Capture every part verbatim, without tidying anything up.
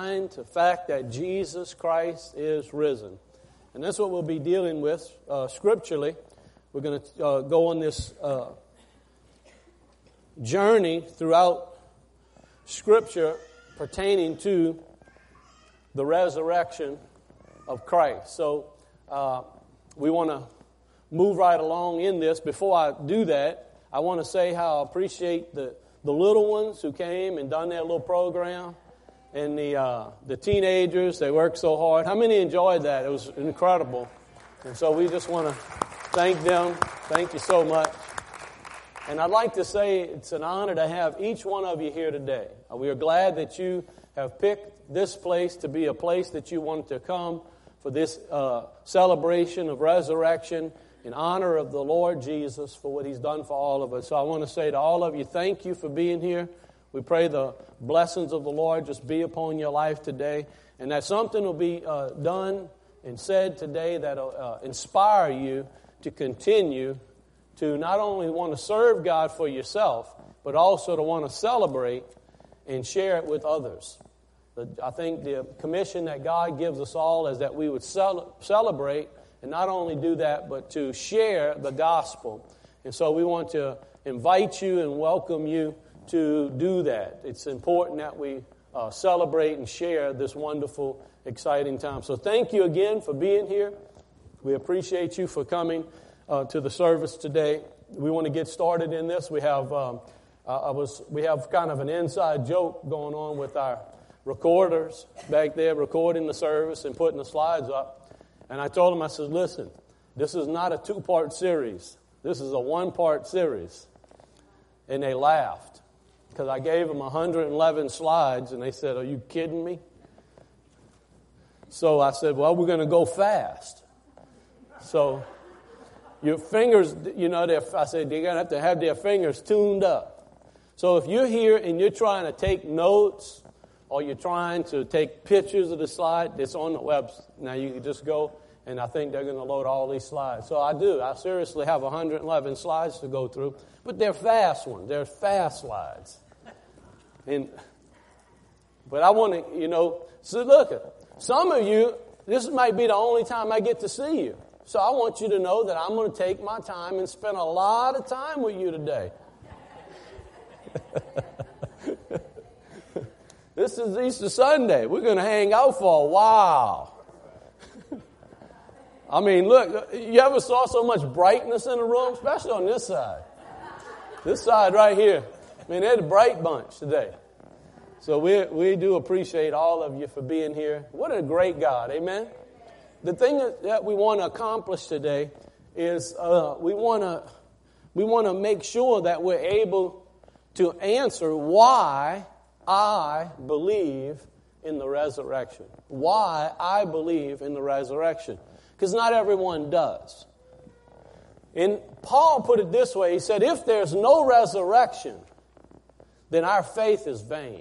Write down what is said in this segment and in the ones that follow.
mind to the fact that Jesus Christ is risen. And that's what we'll be dealing with uh, scripturally. We're going to uh, go on this uh, journey throughout Scripture pertaining to the resurrection of Christ. So uh, we want to move right along in this. Before I do that, I want to say how I appreciate the, the little ones who came and done their little program, and the uh, the teenagers. They worked so hard. How many enjoyed that? It was incredible. And so we just want to thank them. Thank you so much. And I'd like to say it's an honor to have each one of you here today. We are glad that you have picked this place to be a place that you want to come for this uh, celebration of resurrection in honor of the Lord Jesus for what He's done for all of us. So I want to say to all of you, thank you for being here. We pray the blessings of the Lord just be upon your life today, and that something will be uh, done and said today that will uh, inspire you to continue to not only want to serve God for yourself, but also to want to celebrate and share it with others. I think the commission that God gives us all is that we would cel- celebrate and not only do that, but to share the gospel. And so we want to invite you and welcome you to do that. It's important that we uh, celebrate and share this wonderful, exciting time. So thank you again for being here. We appreciate you for coming uh, to the service today. We want to get started in this. We have um, I was we have kind of an inside joke going on with our recorders back there, recording the service and putting the slides up. And I told them, I said, listen, this is not a two-part series. This is a one-part series. And they laughed because I gave them one hundred eleven slides, and they said, are you kidding me? So I said, well, we're going to go fast. So your fingers, you know, I said, they're going to have to have their fingers tuned up. So if you're here and you're trying to take notes or you're trying to take pictures of the slide, it's on the web. Now you can just go, and I think they're going to load all these slides. So I do. I seriously have one hundred eleven slides to go through, but they're fast ones. They're fast slides. And But I want to, you know, so look, some of you, this might be the only time I get to see you. So I want you to know that I'm going to take my time and spend a lot of time with you today. This is Easter Sunday. We're going to hang out for a while. I mean, look, you ever saw so much brightness in the room, especially on this side? This side right here. I mean, they're the bright bunch today. So we we do appreciate all of you for being here. What a great God, amen? The thing that we want to accomplish today is uh, we want to we want to make sure that we're able to answer why I believe in the resurrection. Why I believe in the resurrection. Because not everyone does. And Paul put it this way. He said, if there's no resurrection, then our faith is vain.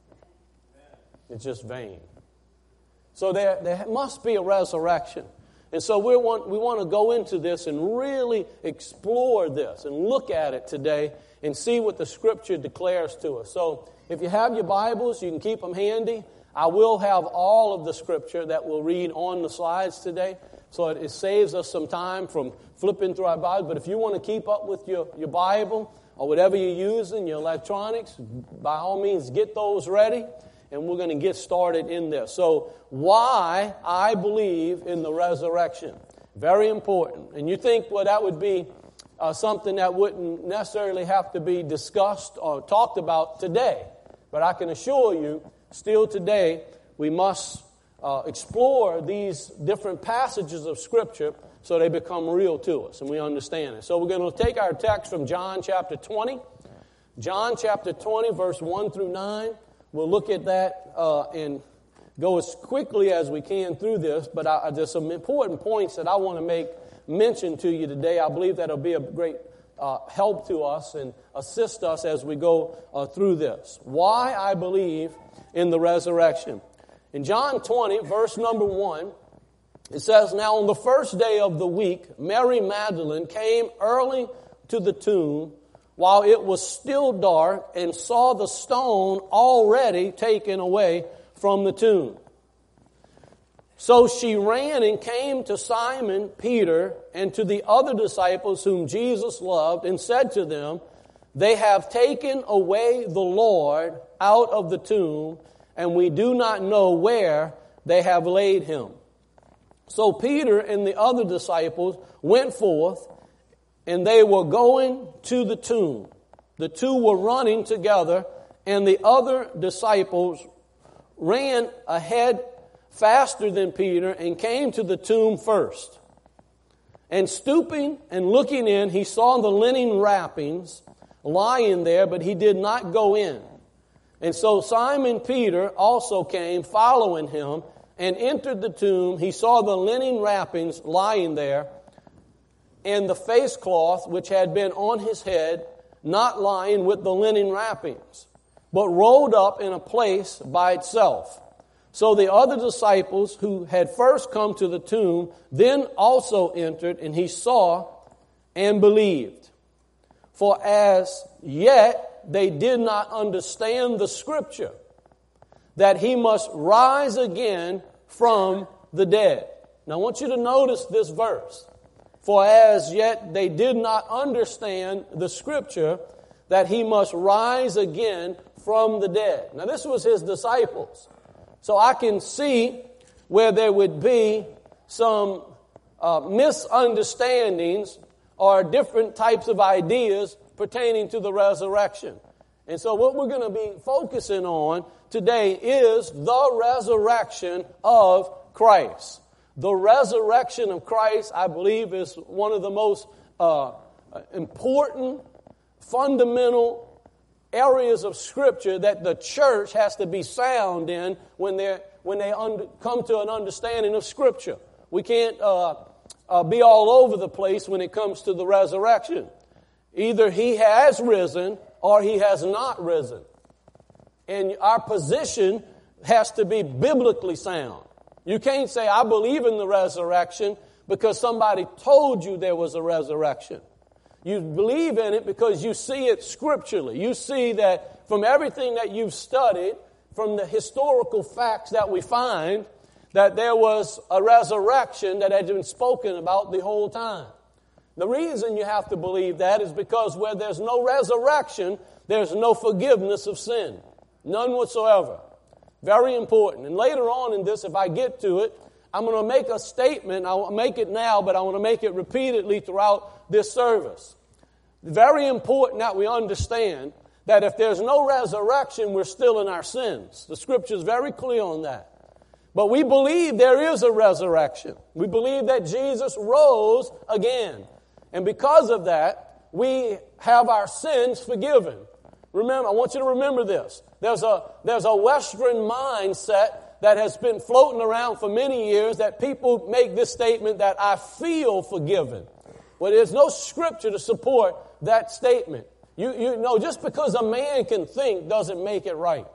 It's just vain. So there, there must be a resurrection. And so we want, we want to go into this and really explore this and look at it today and see what the Scripture declares to us. So if you have your Bibles, you can keep them handy. I will have all of the Scripture that we'll read on the slides today. So it, it saves us some time from flipping through our Bibles. But if you want to keep up with your, your Bible or whatever you're using, your electronics, by all means get those ready. And we're going to get started in this. So why I believe in the resurrection. Very important. And you think, well, that would be uh, something that wouldn't necessarily have to be discussed or talked about today. But I can assure you, still today, we must uh, explore these different passages of Scripture so they become real to us and we understand it. So we're going to take our text from John chapter twenty. John chapter twenty, verse one through nine. We'll look at that uh, and go as quickly as we can through this, but I, there's some important points that I want to make mention to you today. I believe that will be a great uh, help to us and assist us as we go uh, through this. Why I believe in the resurrection. In John twenty, verse number one, it says, now on the first day of the week, Mary Magdalene came early to the tomb while it was still dark and saw the stone already taken away from the tomb. So she ran and came to Simon Peter and to the other disciples whom Jesus loved and said to them, "They have taken away the Lord out of the tomb, and we do not know where they have laid him." So Peter and the other disciples went forth, and they were going to the tomb. The two were running together, and the other disciples ran ahead faster than Peter and came to the tomb first. And stooping and looking in, he saw the linen wrappings lying there, but he did not go in. And so Simon Peter also came, following him, and entered the tomb. He saw the linen wrappings lying there, and the face cloth which had been on his head, not lying with the linen wrappings, but rolled up in a place by itself. So the other disciples who had first come to the tomb then also entered, and he saw and believed. For as yet they did not understand the scripture, that he must rise again from the dead. Now I want you to notice this verse. For as yet they did not understand the scripture, that he must rise again from the dead. Now this was his disciples. So I can see where there would be some uh, misunderstandings or different types of ideas pertaining to the resurrection. And so what we're going to be focusing on today is the resurrection of Christ. The resurrection of Christ, I believe, is one of the most uh, important, fundamental areas of Scripture that the church has to be sound in when they when they under, come to an understanding of Scripture. We can't uh, uh, be all over the place when it comes to the resurrection. Either he has risen or he has not risen. And our position has to be biblically sound. You can't say, I believe in the resurrection because somebody told you there was a resurrection. You believe in it because you see it scripturally. You see that from everything that you've studied, from the historical facts that we find, that there was a resurrection that had been spoken about the whole time. The reason you have to believe that is because where there's no resurrection, there's no forgiveness of sin. None whatsoever. Very important. And later on in this, if I get to it, I'm going to make a statement. I'll make it now, but I want to make it repeatedly throughout this service. Very important that we understand that if there's no resurrection, we're still in our sins. The Scripture is very clear on that. But we believe there is a resurrection. We believe that Jesus rose again. And because of that, we have our sins forgiven. Remember, I want you to remember this. There's a, there's a Western mindset that has been floating around for many years that people make this statement that I feel forgiven. Well, there's no scripture to support that statement. You, you know, just because a man can think doesn't make it right.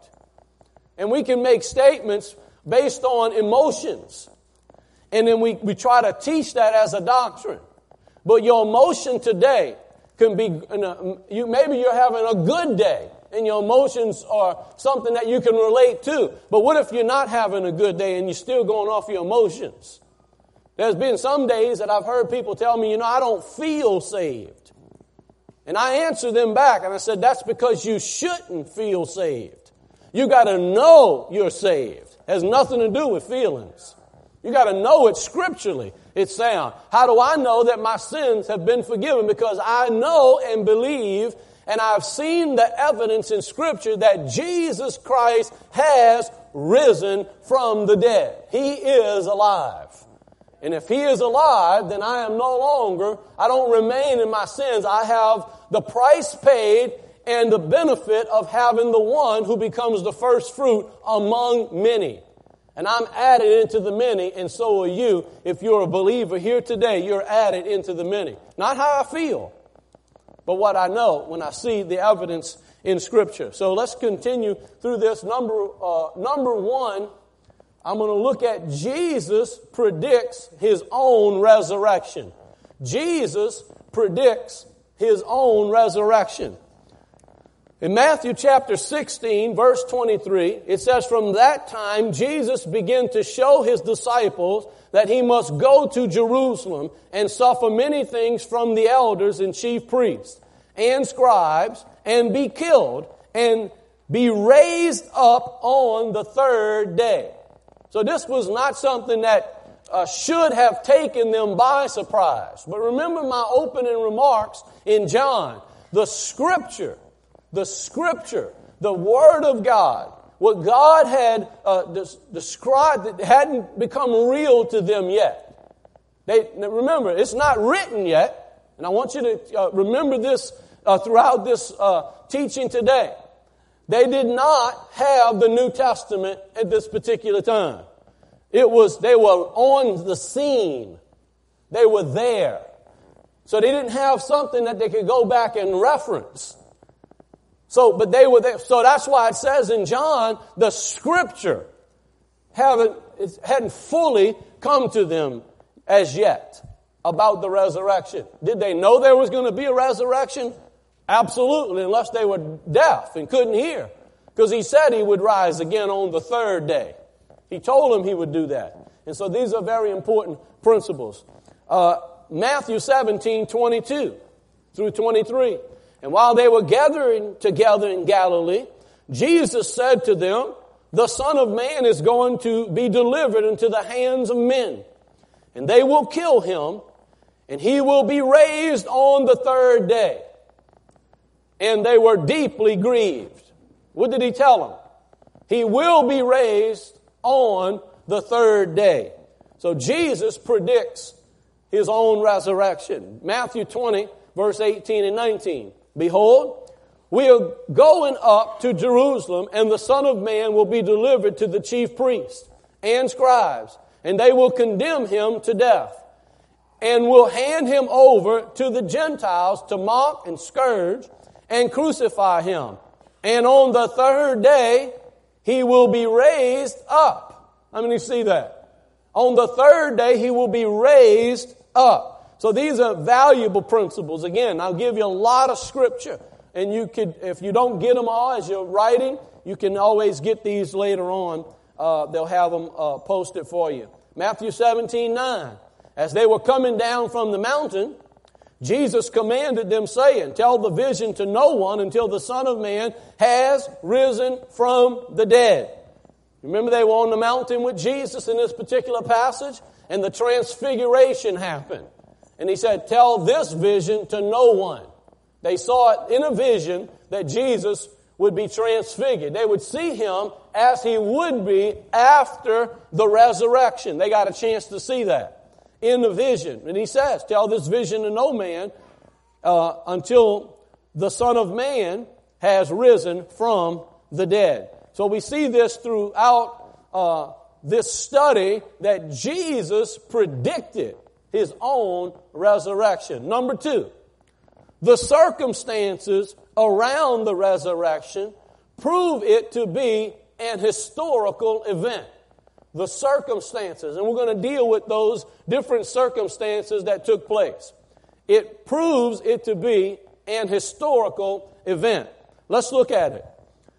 And we can make statements based on emotions. And then we, we try to teach that as a doctrine. But your emotion today can be, in a, you, maybe you're having a good day and your emotions are something that you can relate to. But what if you're not having a good day and you're still going off your emotions? There's been some days that I've heard people tell me, you know, I don't feel saved. And I answer them back and I said, that's because you shouldn't feel saved. You got to know you're saved. It has nothing to do with feelings. You got to know it scripturally. It's sound. How do I know that my sins have been forgiven? Because I know and believe, and I've seen the evidence in Scripture that Jesus Christ has risen from the dead. He is alive. And if He is alive, then I am no longer, I don't remain in my sins. I have the price paid and the benefit of having the one who becomes the first fruit among many. And I'm added into the many, and so are you. If you're a believer here today, you're added into the many. Not how I feel, but what I know when I see the evidence in Scripture. So let's continue through this. Number, uh, number one, I'm going to look at Jesus predicts His own resurrection. Jesus predicts His own resurrection. In Matthew chapter sixteen, verse twenty-three, it says, "From that time Jesus began to show his disciples that he must go to Jerusalem and suffer many things from the elders and chief priests and scribes and be killed and be raised up on the third day." So this was not something that uh, should have taken them by surprise. But remember my opening remarks in John. The Scripture, the Scripture, the Word of God, what God had uh, des- described, that hadn't become real to them yet. They remember, it's not written yet, and I want you to uh, remember this uh, throughout this uh, teaching today. They did not have the New Testament at this particular time. It was, they were on the scene. They were there. So they didn't have something that they could go back and reference. So, but they were there. So that's why it says in John, the Scripture haven't, it hadn't fully come to them as yet about the resurrection. Did they know there was going to be a resurrection? Absolutely, unless they were deaf and couldn't hear. Because he said he would rise again on the third day. He told them he would do that. And so these are very important principles. Uh, Matthew seventeen, twenty-two through twenty-three. "And while they were gathering together in Galilee, Jesus said to them, 'The Son of Man is going to be delivered into the hands of men, and they will kill him, and he will be raised on the third day.' And they were deeply grieved." What did he tell them? He will be raised on the third day. So Jesus predicts his own resurrection. Matthew twenty, verse eighteen and nineteen. "Behold, we are going up to Jerusalem, and the Son of Man will be delivered to the chief priests and scribes, and they will condemn him to death, and will hand him over to the Gentiles to mock and scourge and crucify him. And on the third day, he will be raised up." How many see that? On the third day, he will be raised up. So these are valuable principles. Again, I'll give you a lot of scripture. And you could, if you don't get them all as you're writing, you can always get these later on. Uh, they'll have them uh, posted for you. Matthew seventeen, nine. "As they were coming down from the mountain, Jesus commanded them, saying, 'Tell the vision to no one until the Son of Man has risen from the dead.'" Remember, they were on the mountain with Jesus in this particular passage, and the transfiguration happened. And he said, "Tell this vision to no one." They saw it in a vision that Jesus would be transfigured. They would see him as he would be after the resurrection. They got a chance to see that in the vision. And he says, "Tell this vision to no man uh, until the Son of Man has risen from the dead." So we see this throughout uh, this study that Jesus predicted his own resurrection. Number two, the circumstances around the resurrection prove it to be an historical event. The circumstances, and we're going to deal with those different circumstances that took place. It proves it to be an historical event. Let's look at it.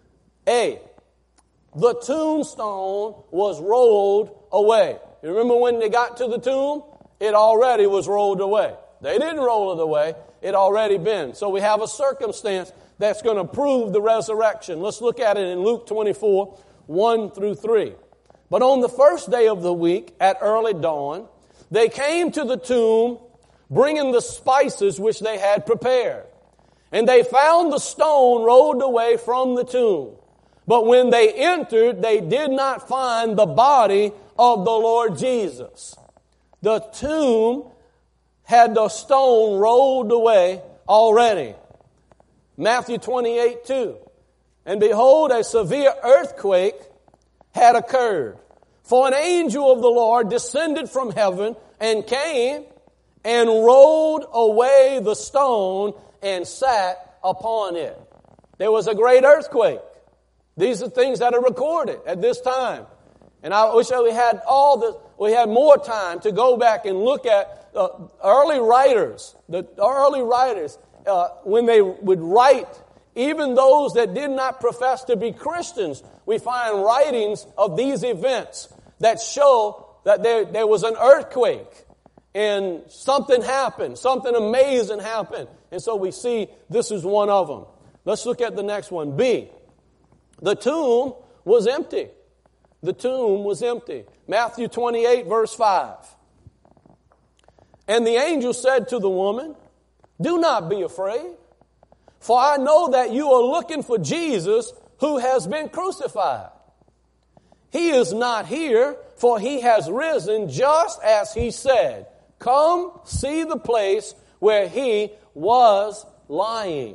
A, the tombstone was rolled away. You remember when they got to the tomb? It already was rolled away. They didn't roll it away. It already been. So we have a circumstance that's going to prove the resurrection. Let's look at it in Luke twenty-four, one through three. "But on the first day of the week, at early dawn, they came to the tomb, bringing the spices which they had prepared. And they found the stone rolled away from the tomb. But when they entered, they did not find the body of the Lord Jesus." The tomb had the stone rolled away already. Matthew twenty-eight, two. "And behold, a severe earthquake had occurred. For an angel of the Lord descended from heaven and came and rolled away the stone and sat upon it." There was a great earthquake. These are things that are recorded at this time. And I wish we had all the, we had more time to go back and look at uh, early writers, the early writers, uh, when they would write even those that did not profess to be Christians, we find writings of these events that show that there, there was an earthquake and something happened, something amazing happened. And so we see this is one of them. Let's look at the next one. B, the tomb was empty. The tomb was empty. Matthew twenty-eight, verse five. And the angel said to the woman, do not be afraid, for I know that you are looking for Jesus who has been crucified. He is not here, for he has risen just as he said. Come see the place where he was lying.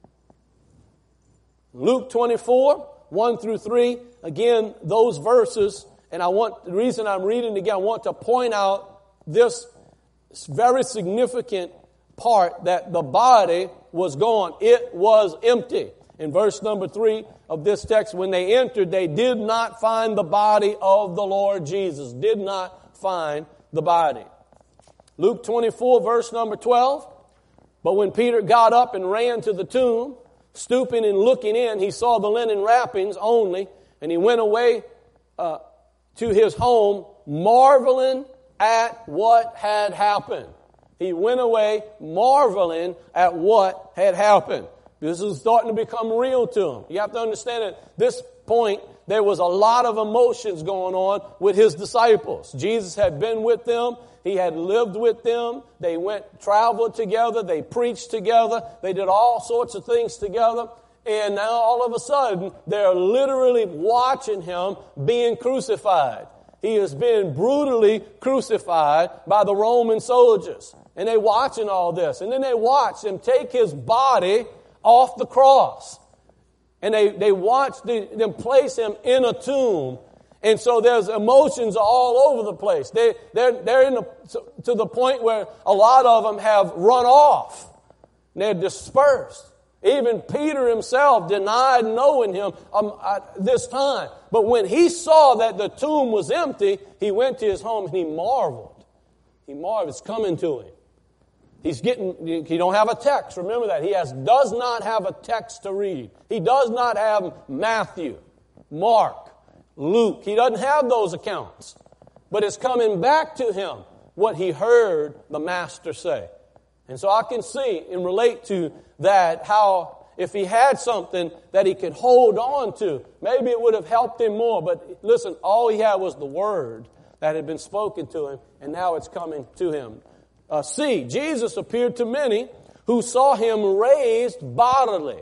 Luke twenty-four, one through three. Again, those verses, and I want, the reason I'm reading again, I want to point out this very significant part that the body was gone. It was empty. In verse number three of this text, when they entered, they did not find the body of the Lord Jesus. Did not find the body. Luke twenty-four, verse number twelve. But when Peter got up and ran to the tomb, stooping and looking in, he saw the linen wrappings only, and he went away uh, to his home, marveling at what had happened. He went away marveling at what had happened. This is starting to become real to him. You have to understand that at this point, there was a lot of emotions going on with his disciples. Jesus had been with them. He had lived with them. They went, traveled together. They preached together. They did all sorts of things together. And now all of a sudden, they're literally watching him being crucified. He is being brutally crucified by the Roman soldiers. And they're watching all this. And then they watch him take his body off the cross. And they, they watch the, them place him in a tomb. And so there's emotions all over the place. They, they're they're in a, to the point where a lot of them have run off. They're dispersed. Even Peter himself denied knowing him um, at this time. But when he saw that the tomb was empty, he went to his home and he marveled. He marveled. It's coming to him. He's getting, he don't have a text. Remember that. He has, does not have a text to read. He does not have Matthew, Mark, Luke. He doesn't have those accounts. But it's coming back to him what he heard the Master say. And so I can see and relate to that how if he had something that he could hold on to, maybe it would have helped him more. But listen, all he had was the word that had been spoken to him, and now it's coming to him. Uh, C, Jesus appeared to many who saw him raised bodily.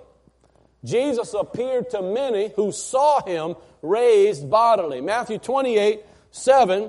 Jesus appeared to many who saw him raised bodily. Matthew twenty-eight, seven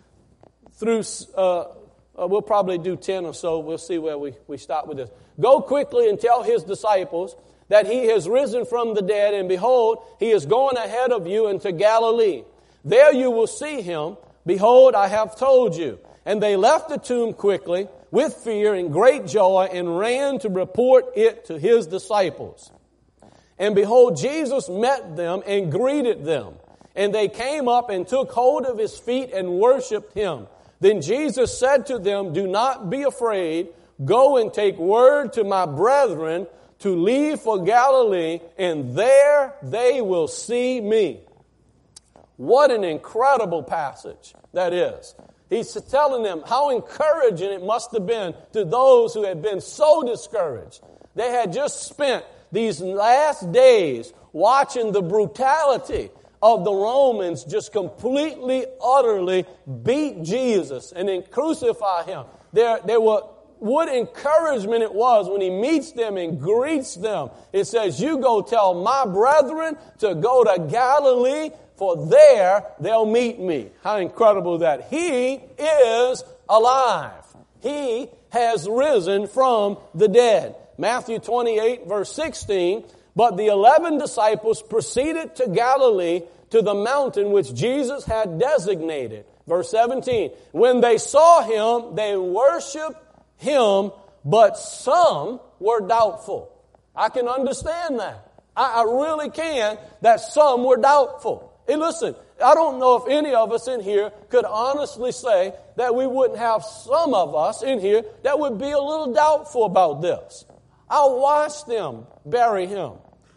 through, uh, uh, we'll probably do ten or so. We'll see where we, we stop with this. Go quickly and tell his disciples that he has risen from the dead, and behold, he is going ahead of you into Galilee. There you will see him. Behold, I have told you. And they left the tomb quickly with fear and great joy and ran to report it to his disciples. And behold, Jesus met them and greeted them. And they came up and took hold of his feet and worshiped him. Then Jesus said to them, do not be afraid. Go and take word to my brethren to leave for Galilee, and there they will see me. What an incredible passage that is. He's telling them how encouraging it must have been to those who had been so discouraged. They had just spent these last days watching the brutality of the Romans just completely, utterly beat Jesus and then crucify him. There, there were, what encouragement it was when he meets them and greets them. It says, you go tell my brethren to go to Galilee, for there they'll meet me. How incredible that. He is alive. He has risen from the dead. Matthew twenty-eight, verse sixteen, but the eleven disciples proceeded to Galilee, to the mountain which Jesus had designated. Verse seventeen, when they saw him, they worshiped him, but some were doubtful. I can understand that. I, I really can, that some were doubtful. Hey, listen, I don't know if any of us in here could honestly say that we wouldn't have some of us in here that would be a little doubtful about this. I'll watch them bury him.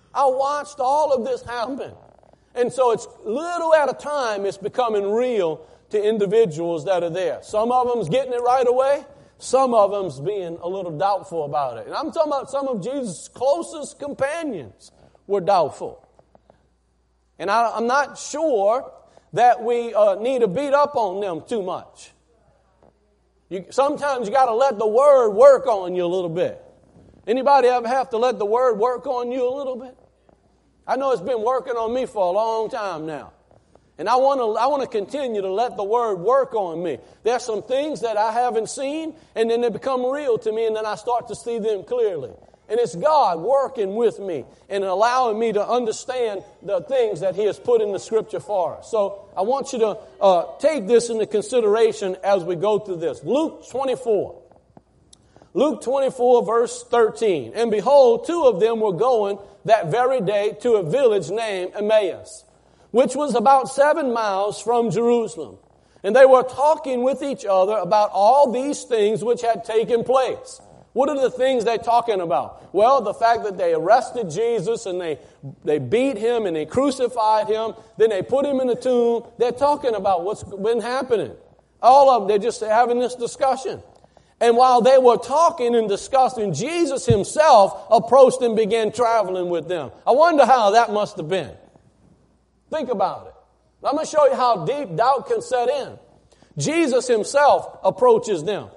I watched all of this happen. And so it's little at a time it's becoming real to individuals that are there. Some of them's getting it right away. Some of them's being a little doubtful about it. And I'm talking about some of Jesus' closest companions were doubtful. And I, I'm not sure that we uh, need to beat up on them too much. You, sometimes you got to let the Word work on you a little bit. Anybody ever have to let the Word work on you a little bit? I know it's been working on me for a long time now. And I want to I want to continue to let the Word work on me. There's some things that I haven't seen, and then they become real to me, and then I start to see them clearly. And it's God working with me and allowing me to understand the things that He has put in the Scripture for us. So I want you to uh, take this into consideration as we go through this. Luke twenty-four. Luke twenty-four, verse thirteen. And behold, two of them were going that very day to a village named Emmaus, which was about seven miles from Jerusalem. And they were talking with each other about all these things which had taken place. What are the things they're talking about? Well, the fact that they arrested Jesus and they, they beat Him and they crucified Him. Then they put Him in the tomb. They're talking about what's been happening. All of them, they're just having this discussion. And while they were talking and discussing, Jesus Himself approached and began traveling with them. I wonder how that must have been. Think about it. I'm going to show you how deep doubt can set in. Jesus Himself approaches them.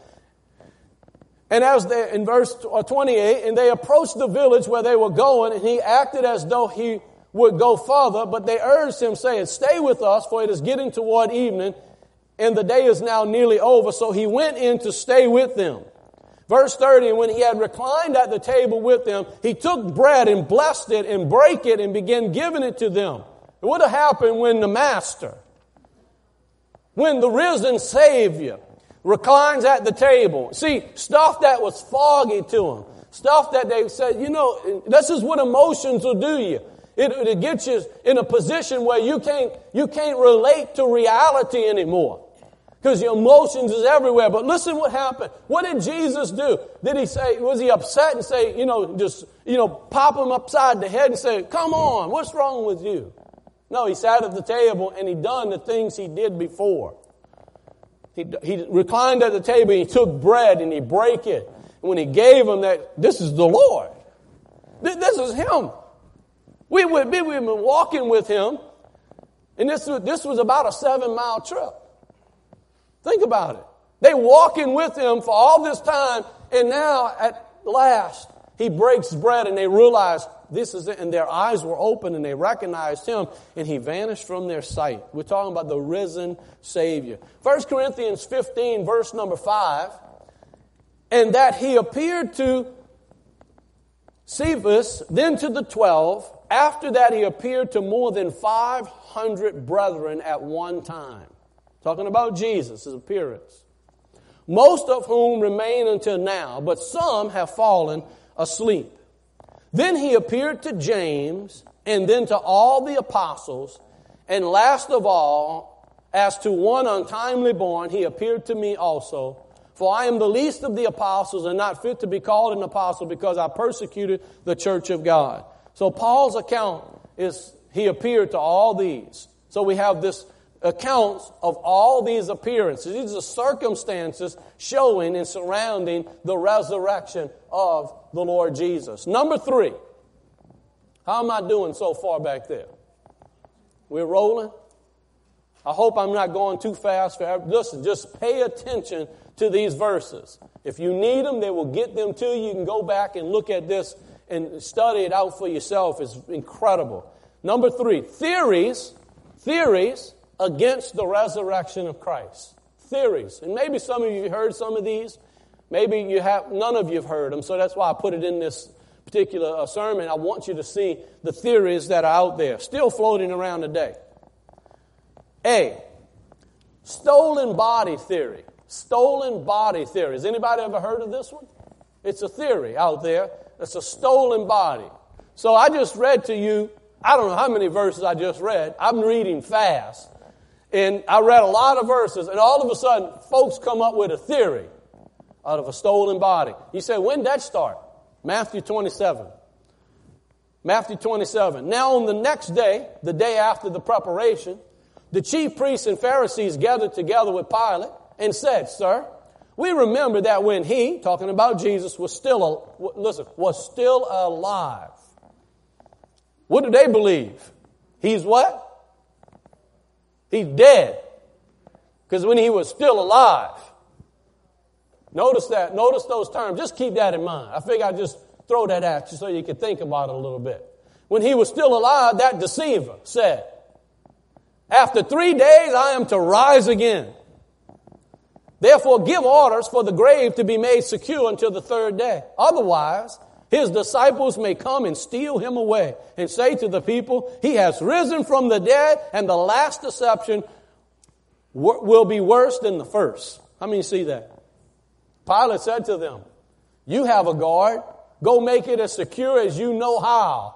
And as they, in verse twenty-eight, and they approached the village where they were going, and He acted as though He would go further, but they urged Him, saying, "Stay with us, for it is getting toward evening, and the day is now nearly over." So He went in to stay with them. Verse thirty, and when He had reclined at the table with them, He took bread and blessed it and brake it and began giving it to them. It would have happened when the Master, when the risen Savior reclines at the table. See, stuff that was foggy to them. Stuff that they said, you know, this is what emotions will do you. It, it gets you in a position where you can't, you can't relate to reality anymore. Because your emotions is everywhere. But listen what happened. What did Jesus do? Did He say, was He upset and say, you know, just, you know, pop Him upside the head and say, "Come on, what's wrong with you?" No, He sat at the table and He done the things He did before. He, he reclined at the table, and He took bread and He brake it. And when He gave them that, this is the Lord. This is Him. We would be, we've been walking with Him, and this was, this was about a seven-mile trip. Think about it. They walking with Him for all this time, and now at last He breaks bread, and they realize this is it. And their eyes were open, and they recognized Him, and He vanished from their sight. We're talking about the risen Savior. First Corinthians fifteen, verse number five. And that He appeared to Cephas, then to the twelve. After that, He appeared to more than five hundred brethren at one time. Talking about Jesus' appearance. Most of whom remain until now, but some have fallen asleep. Then He appeared to James, and then to all the apostles, and last of all, as to one untimely born, He appeared to me also. For I am the least of the apostles, and not fit to be called an apostle, because I persecuted the church of God. So Paul's account is, he appeared to all these. So we have this accounts of all these appearances. These are circumstances showing and surrounding the resurrection of the Lord Jesus. Number three. How am I doing so far back there? We're rolling? I hope I'm not going too fast. For Listen, just pay attention to these verses. If you need them, they will get them to you. You can go back and look at this and study it out for yourself. It's incredible. Number three, theories, theories against the resurrection of Christ. Theories. And maybe some of you have heard some of these. Maybe you have, none of you have heard them, so that's why I put it in this particular uh, sermon. I want you to see the theories that are out there, still floating around today. A, stolen body theory. Stolen body theory. Has anybody ever heard of this one? It's a theory out there. It's a stolen body. So I just read to you, I don't know how many verses I just read. I'm reading fast. And I read a lot of verses, and all of a sudden, folks come up with a theory out of a stolen body. You say, when did that start? Matthew twenty-seven. Matthew twenty-seven. Now on the next day, the day after the preparation, the chief priests and Pharisees gathered together with Pilate and said, Sir, we remember that when he, talking about Jesus, was still, listen, was still alive. What do they believe? He's what? He's dead. Because when he was still alive. Notice that. Notice those terms. Just keep that in mind. I figure I'd just throw that at you so you can think about it a little bit. When he was still alive, that deceiver said, after three days I am to rise again. Therefore give orders for the grave to be made secure until the third day. Otherwise, his disciples may come and steal him away and say to the people, he has risen from the dead, and the last deception will be worse than the first. How many see that? Pilate said to them, you have a guard. Go make it as secure as you know how.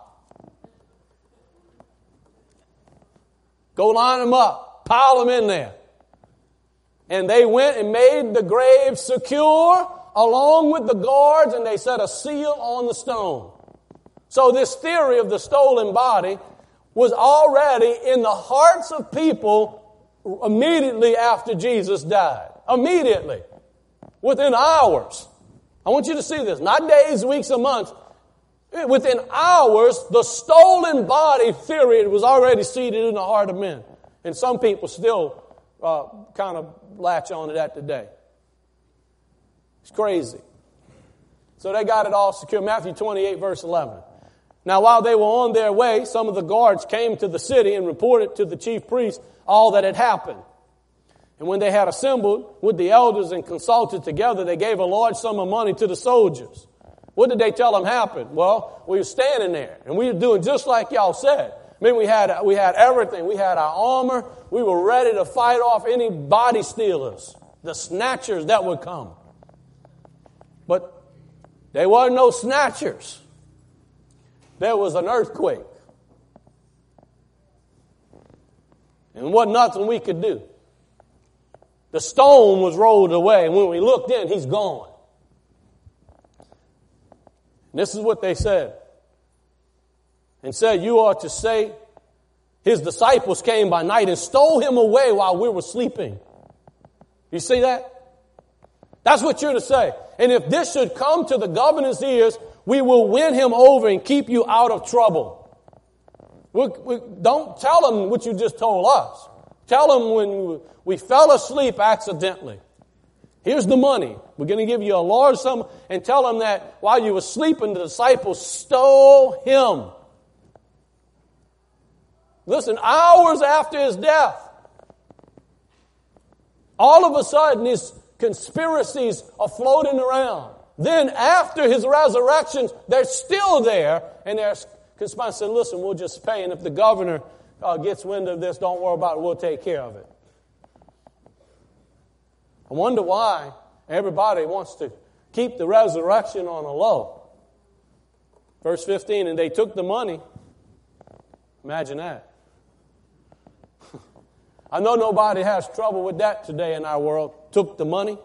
Go line them up. Pile them in there. And they went and made the grave secure along with the guards, and they set a seal on the stone. So this theory of the stolen body was already in the hearts of people immediately after Jesus died. Immediately. Within hours. I want you to see this. Not days, weeks, or months. Within hours, the stolen body theory was already seated in the heart of men. And some people still uh, kind of latch on to that today. It's crazy. So they got it all secure. Matthew twenty-eight, verse eleven. Now while they were on their way, some of the guards came to the city and reported to the chief priests all that had happened. And when they had assembled with the elders and consulted together, they gave a large sum of money to the soldiers. What did they tell them happened? Well, we were standing there, and we were doing just like y'all said. I mean, we had we had everything. We had our armor. We were ready to fight off any body stealers, the snatchers that would come. But there were no snatchers. There was an earthquake. And wasn't nothing we could do. The stone was rolled away, and when we looked in, he's gone. And this is what they said. And said, you are to say, his disciples came by night and stole him away while we were sleeping. You see that? That's what you're to say. And if this should come to the governor's ears, we will win him over and keep you out of trouble. We, we, don't tell him what you just told us. Tell him when we fell asleep accidentally. Here's the money. We're going to give you a large sum, and tell him that while you were sleeping, the disciples stole him. Listen, hours after his death, all of a sudden his conspiracies are floating around. Then after his resurrection, they're still there, and they're conspiring, saying, listen, we'll just pay, and if the governor uh, gets wind of this, don't worry about it, we'll take care of it. I wonder why everybody wants to keep the resurrection on a low. Verse fifteen, and they took the money. Imagine that. I know nobody has trouble with that today in our world. Took the money.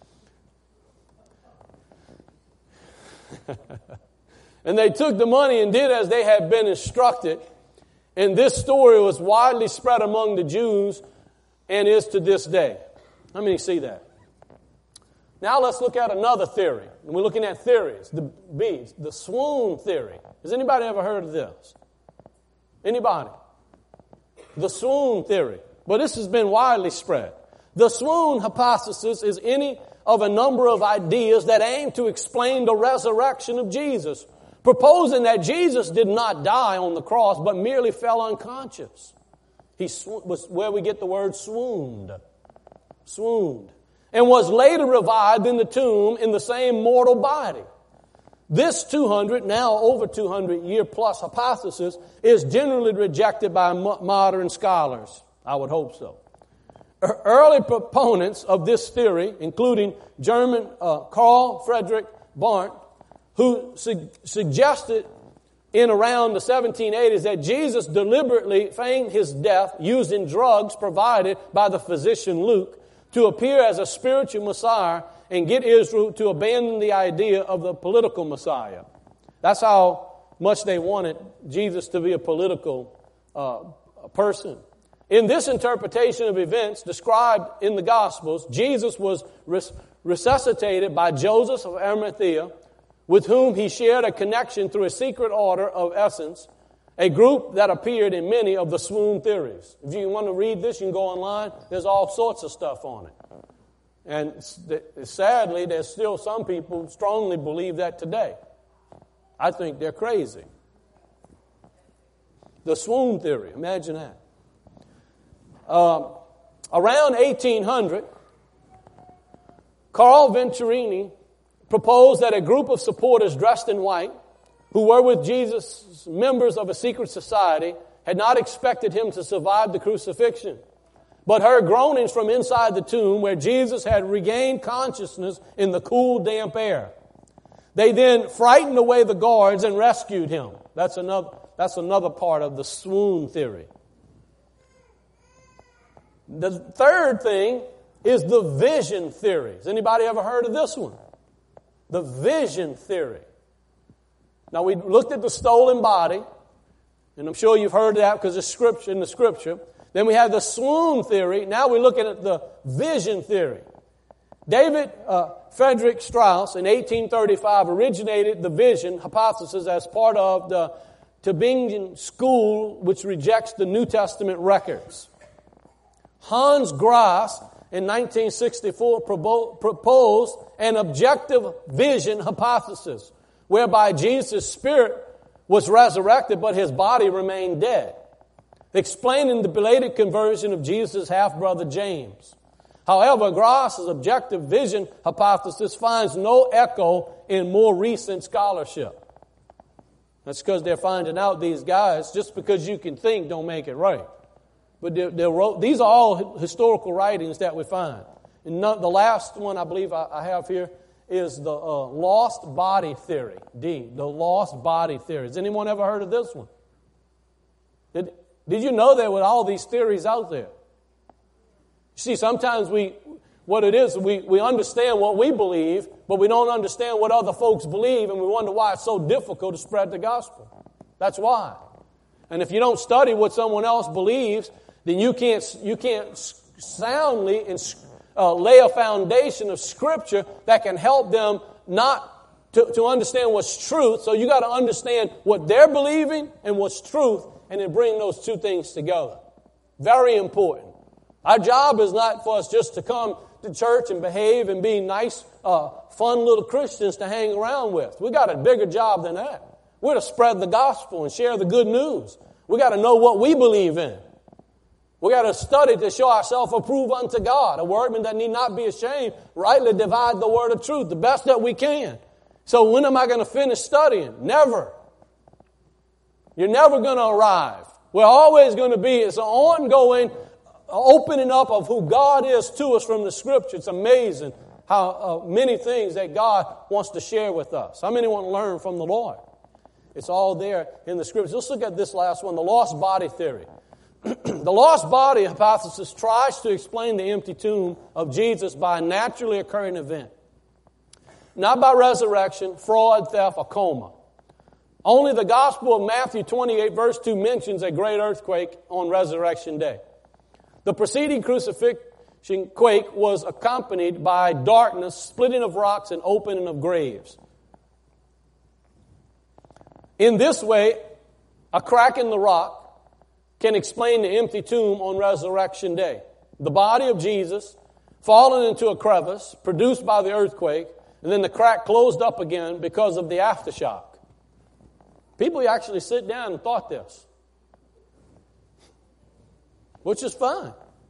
And they took the money and did as they had been instructed. And this story was widely spread among the Jews and is to this day. How many see that? Now let's look at another theory. We're looking at theories. The B's, the swoon theory. Has anybody ever heard of this? Anybody? The swoon theory. But this has been widely spread. The swoon hypothesis is any of a number of ideas that aim to explain the resurrection of Jesus, proposing that Jesus did not die on the cross, but merely fell unconscious. He sw- was where we get the word swooned. Swooned. And was later revived in the tomb in the same mortal body. This two hundred, now over two hundred year plus hypothesis is generally rejected by mo- modern scholars. I would hope so. Early proponents of this theory, including German uh, Carl Friedrich Barth, who su- suggested in around the seventeen eighties that Jesus deliberately feigned his death using drugs provided by the physician Luke to appear as a spiritual Messiah and get Israel to abandon the idea of the political Messiah. That's how much they wanted Jesus to be a political uh, person. In this interpretation of events described in the Gospels, Jesus was res- resuscitated by Joseph of Arimathea, with whom he shared a connection through a secret order of essence, a group that appeared in many of the swoon theories. If you want to read this, you can go online. There's all sorts of stuff on it. And sadly, there's still some people who strongly believe that today. I think they're crazy. The swoon theory, imagine that. Uh, around eighteen hundred, Carl Venturini proposed that a group of supporters dressed in white, who were with Jesus, members of a secret society, had not expected him to survive the crucifixion, but heard groanings from inside the tomb where Jesus had regained consciousness in the cool, damp air. They then frightened away the guards and rescued him. That's another, that's another part of the swoon theory. The third thing is the vision theory. Has anybody ever heard of this one? The vision theory. Now, we looked at the stolen body, and I'm sure you've heard that because it's scripture in the scripture. Then we have the swoon theory. Now we're looking at the vision theory. David uh, Friedrich Strauss in eighteen thirty-five originated the vision hypothesis as part of the Tübingen school, which rejects the New Testament records. Hans Grass in nineteen sixty-four proposed an objective vision hypothesis, whereby Jesus' spirit was resurrected, but his body remained dead, explaining the belated conversion of Jesus' half-brother James. However, Grass's objective vision hypothesis finds no echo in more recent scholarship. That's because they're finding out these guys, just because you can think don't make it right. But they're, they're wrote, these are all historical writings that we find. And none, the last one I believe I, I have here is the uh, lost body theory. D, the lost body theory. Has anyone ever heard of this one? Did, did you know there were all these theories out there? You see, sometimes we, what it is, we, we understand what we believe, but we don't understand what other folks believe, and we wonder why it's so difficult to spread the gospel. That's why. And if you don't study what someone else believes, then you can't you can't soundly uh, lay a foundation of Scripture that can help them not to, to understand what's truth. So you got to understand what they're believing and what's truth, and then bring those two things together. Very important. Our job is not for us just to come to church and behave and be nice, uh, fun little Christians to hang around with. We got a bigger job than that. We're to spread the gospel and share the good news. We got to know what we believe in. We got to study to show ourselves approved unto God, a workman that need not be ashamed, rightly divide the word of truth, the best that we can. So when am I going to finish studying? Never. You're never going to arrive. We're always going to be, it's an ongoing opening up of who God is to us from the Scripture. It's amazing how uh, many things that God wants to share with us. How many want to learn from the Lord? It's all there in the Scriptures. Let's look at this last one, the lost body theory. The lost body hypothesis tries to explain the empty tomb of Jesus by a naturally occurring event. Not by resurrection, fraud, theft, or coma. Only the Gospel of Matthew twenty-eight, verse two mentions a great earthquake on Resurrection Day. The preceding crucifixion quake was accompanied by darkness, splitting of rocks, and opening of graves. In this way, a crack in the rock can explain the empty tomb on Resurrection Day. The body of Jesus fallen into a crevice produced by the earthquake, and then the crack closed up again because of the aftershock. People actually sit down and thought this, which is fine.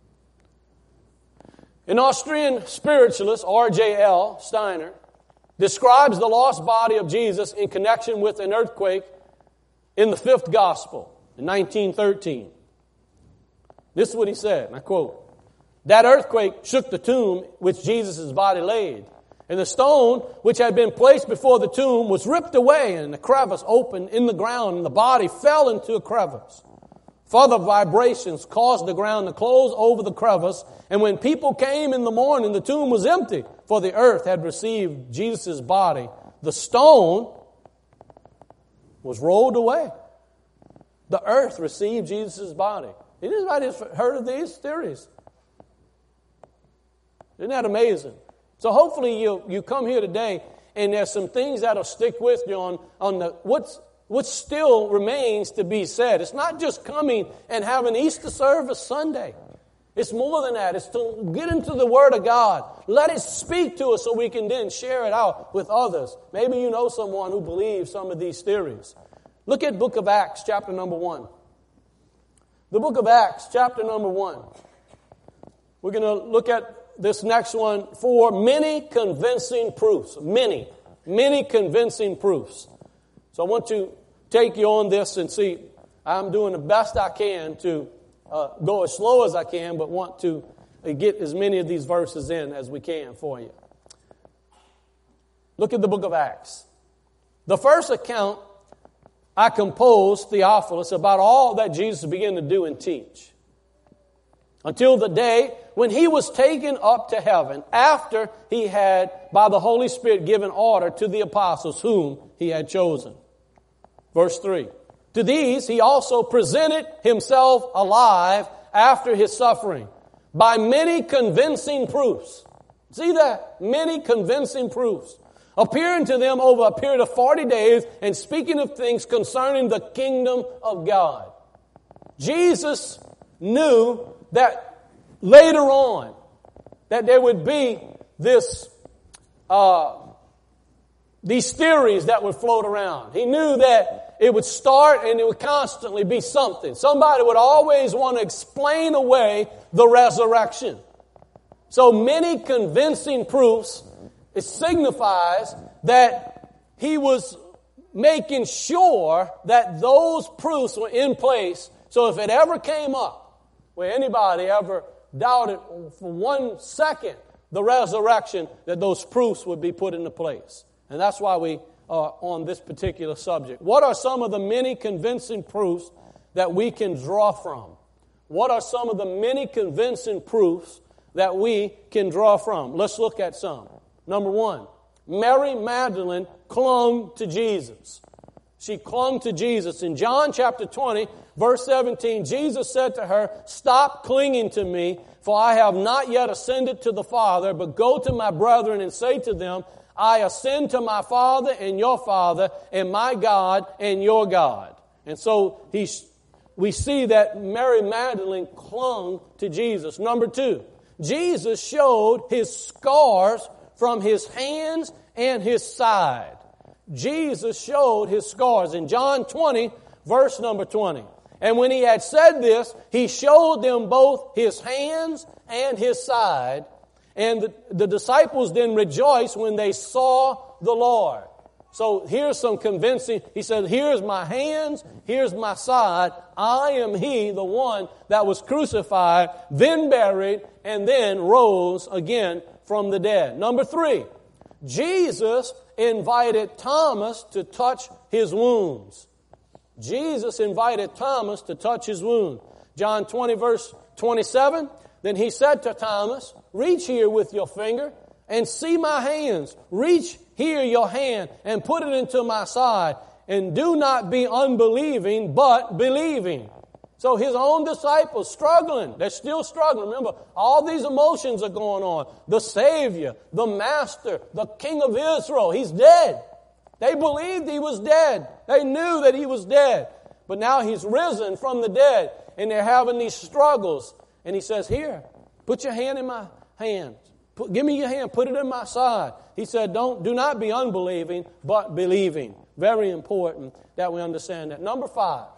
An Austrian spiritualist, R J L Steiner, describes the lost body of Jesus in connection with an earthquake in the fifth gospel in nineteen thirteen. This is what he said, and I quote, "That earthquake shook the tomb which Jesus' body laid, and the stone which had been placed before the tomb was ripped away, and the crevice opened in the ground, and the body fell into a crevice. Further vibrations caused the ground to close over the crevice, and when people came in the morning, the tomb was empty, for the earth had received Jesus' body. The stone was rolled away. The earth received Jesus' body. Anybody heard of these theories? Isn't that amazing? So hopefully you you come here today and there's some things that'll stick with you on, on the what's what still remains to be said. It's not just coming and having Easter service Sunday. It's more than that. It's to get into the Word of God. Let it speak to us so we can then share it out with others. Maybe you know someone who believes some of these theories. Look at Book of Acts, chapter number one. The Book of Acts, chapter number one. We're going to look at this next one for many convincing proofs. Many, many convincing proofs. So I want to take you on this and see. I'm doing the best I can to uh, go as slow as I can, but want to uh, get as many of these verses in as we can for you. Look at the book of Acts. The first account I composed, Theophilus, about all that Jesus began to do and teach, until the day when he was taken up to heaven, after he had, by the Holy Spirit, given order to the apostles whom he had chosen. Verse three. To these he also presented himself alive after his suffering, by many convincing proofs. See that? Many convincing proofs. Appearing to them over a period of forty days and speaking of things concerning the kingdom of God. Jesus knew that later on that there would be this, uh, these theories that would float around. He knew that it would start and it would constantly be something. Somebody would always want to explain away the resurrection. So many convincing proofs. It signifies that he was making sure that those proofs were in place. So if it ever came up where anybody ever doubted for one second the resurrection, that those proofs would be put into place. And that's why we are on this particular subject. What are some of the many convincing proofs that we can draw from? What are some of the many convincing proofs that we can draw from? Let's look at some. Number one, Mary Magdalene clung to Jesus. She clung to Jesus. In John chapter twenty, verse seventeen, Jesus said to her, "Stop clinging to me, for I have not yet ascended to the Father, but go to my brethren and say to them, I ascend to my Father and your Father, and my God and your God." And so he, we see that Mary Magdalene clung to Jesus. Number two, Jesus showed his scars from his hands and his side. Jesus showed his scars. In John twenty, verse number twenty. And when he had said this, he showed them both his hands and his side. And the, the disciples then rejoiced when they saw the Lord. So here's some convincing. He said, here's my hands, here's my side. I am he, the one that was crucified, then buried, and then rose again from the dead. Number three, Jesus invited Thomas to touch his wounds. Jesus invited Thomas to touch his wound. John twenty, verse twenty-seven, then he said to Thomas, "Reach here with your finger and see my hands. Reach here your hand and put it into my side. And do not be unbelieving, but believing." So his own disciples struggling. They're still struggling. Remember, all these emotions are going on. The Savior, the Master, the King of Israel, he's dead. They believed he was dead. They knew that he was dead. But now he's risen from the dead, and they're having these struggles. And he says, "Here, put your hand in my hand. Put, give me your hand. Put it in my side." He said, "Don't, do not be unbelieving, but believing." Very important that we understand that. Number five.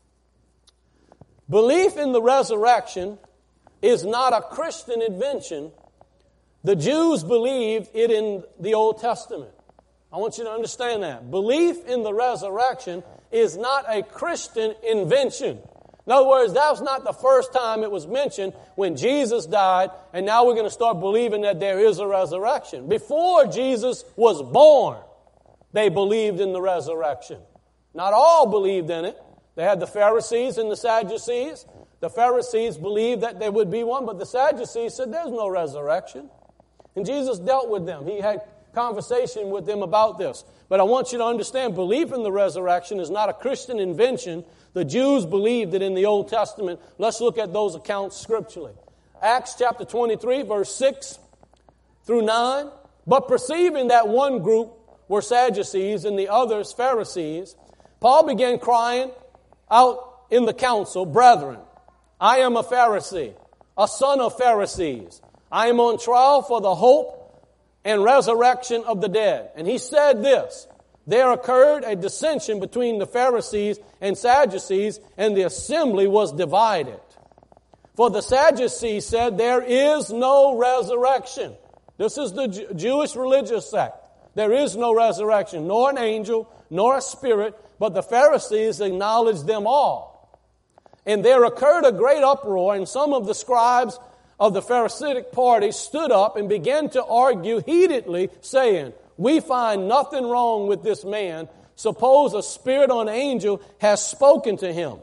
Belief in the resurrection is not a Christian invention. The Jews believed it in the Old Testament. I want you to understand that. Belief in the resurrection is not a Christian invention. In other words, that was not the first time it was mentioned when Jesus died, and now we're going to start believing that there is a resurrection. Before Jesus was born, they believed in the resurrection. Not all believed in it. They had the Pharisees and the Sadducees. The Pharisees believed that there would be one, but the Sadducees said there's no resurrection. And Jesus dealt with them. He had conversation with them about this. But I want you to understand, belief in the resurrection is not a Christian invention. The Jews believed it in the Old Testament. Let's look at those accounts scripturally. Acts chapter twenty-three, verse six through nine. But perceiving that one group were Sadducees and the others Pharisees, Paul began crying out in the council, Brethren, I am a Pharisee, a son of Pharisees. I am on trial for the hope and resurrection of the dead. And he said this, there occurred a dissension between the Pharisees and Sadducees, and the assembly was divided. For the Sadducees said, there is no resurrection. This is the Jew- Jewish religious sect. There is no resurrection, nor an angel, nor a spirit, but the Pharisees acknowledged them all. And there occurred a great uproar, and some of the scribes of the Pharisaic party stood up and began to argue heatedly, saying, we find nothing wrong with this man. Suppose a spirit or an angel has spoken to him.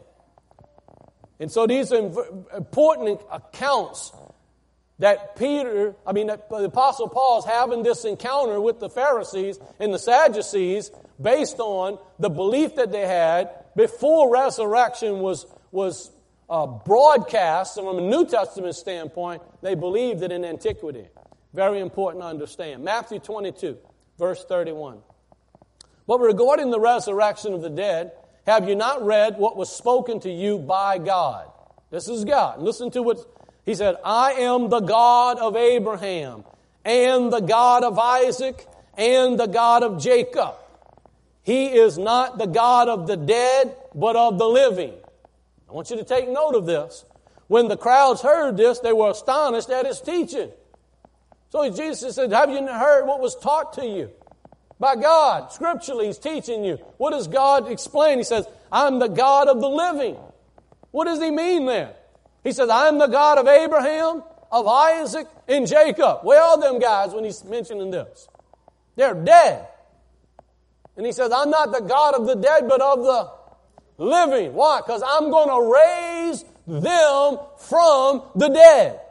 And so these are important accounts that Peter, I mean, that the Apostle Paul is having this encounter with the Pharisees and the Sadducees based on the belief that they had before resurrection was, was uh, broadcast. And from a New Testament standpoint, they believed it in antiquity. Very important to understand. Matthew twenty-two, verse thirty-one. But regarding the resurrection of the dead, have you not read what was spoken to you by God? This is God. Listen to what he said. I am the God of Abraham and the God of Isaac and the God of Jacob. He is not the God of the dead, but of the living. I want you to take note of this. When the crowds heard this, they were astonished at his teaching. So Jesus said, have you heard what was taught to you? By God, scripturally, he's teaching you. What does God explain? He says, I'm the God of the living. What does he mean there? He says, I'm the God of Abraham, of Isaac, and Jacob. Where are them guys when he's mentioning this? They're dead. And he says, I'm not the God of the dead, but of the living. Why? Because I'm going to raise them from the dead.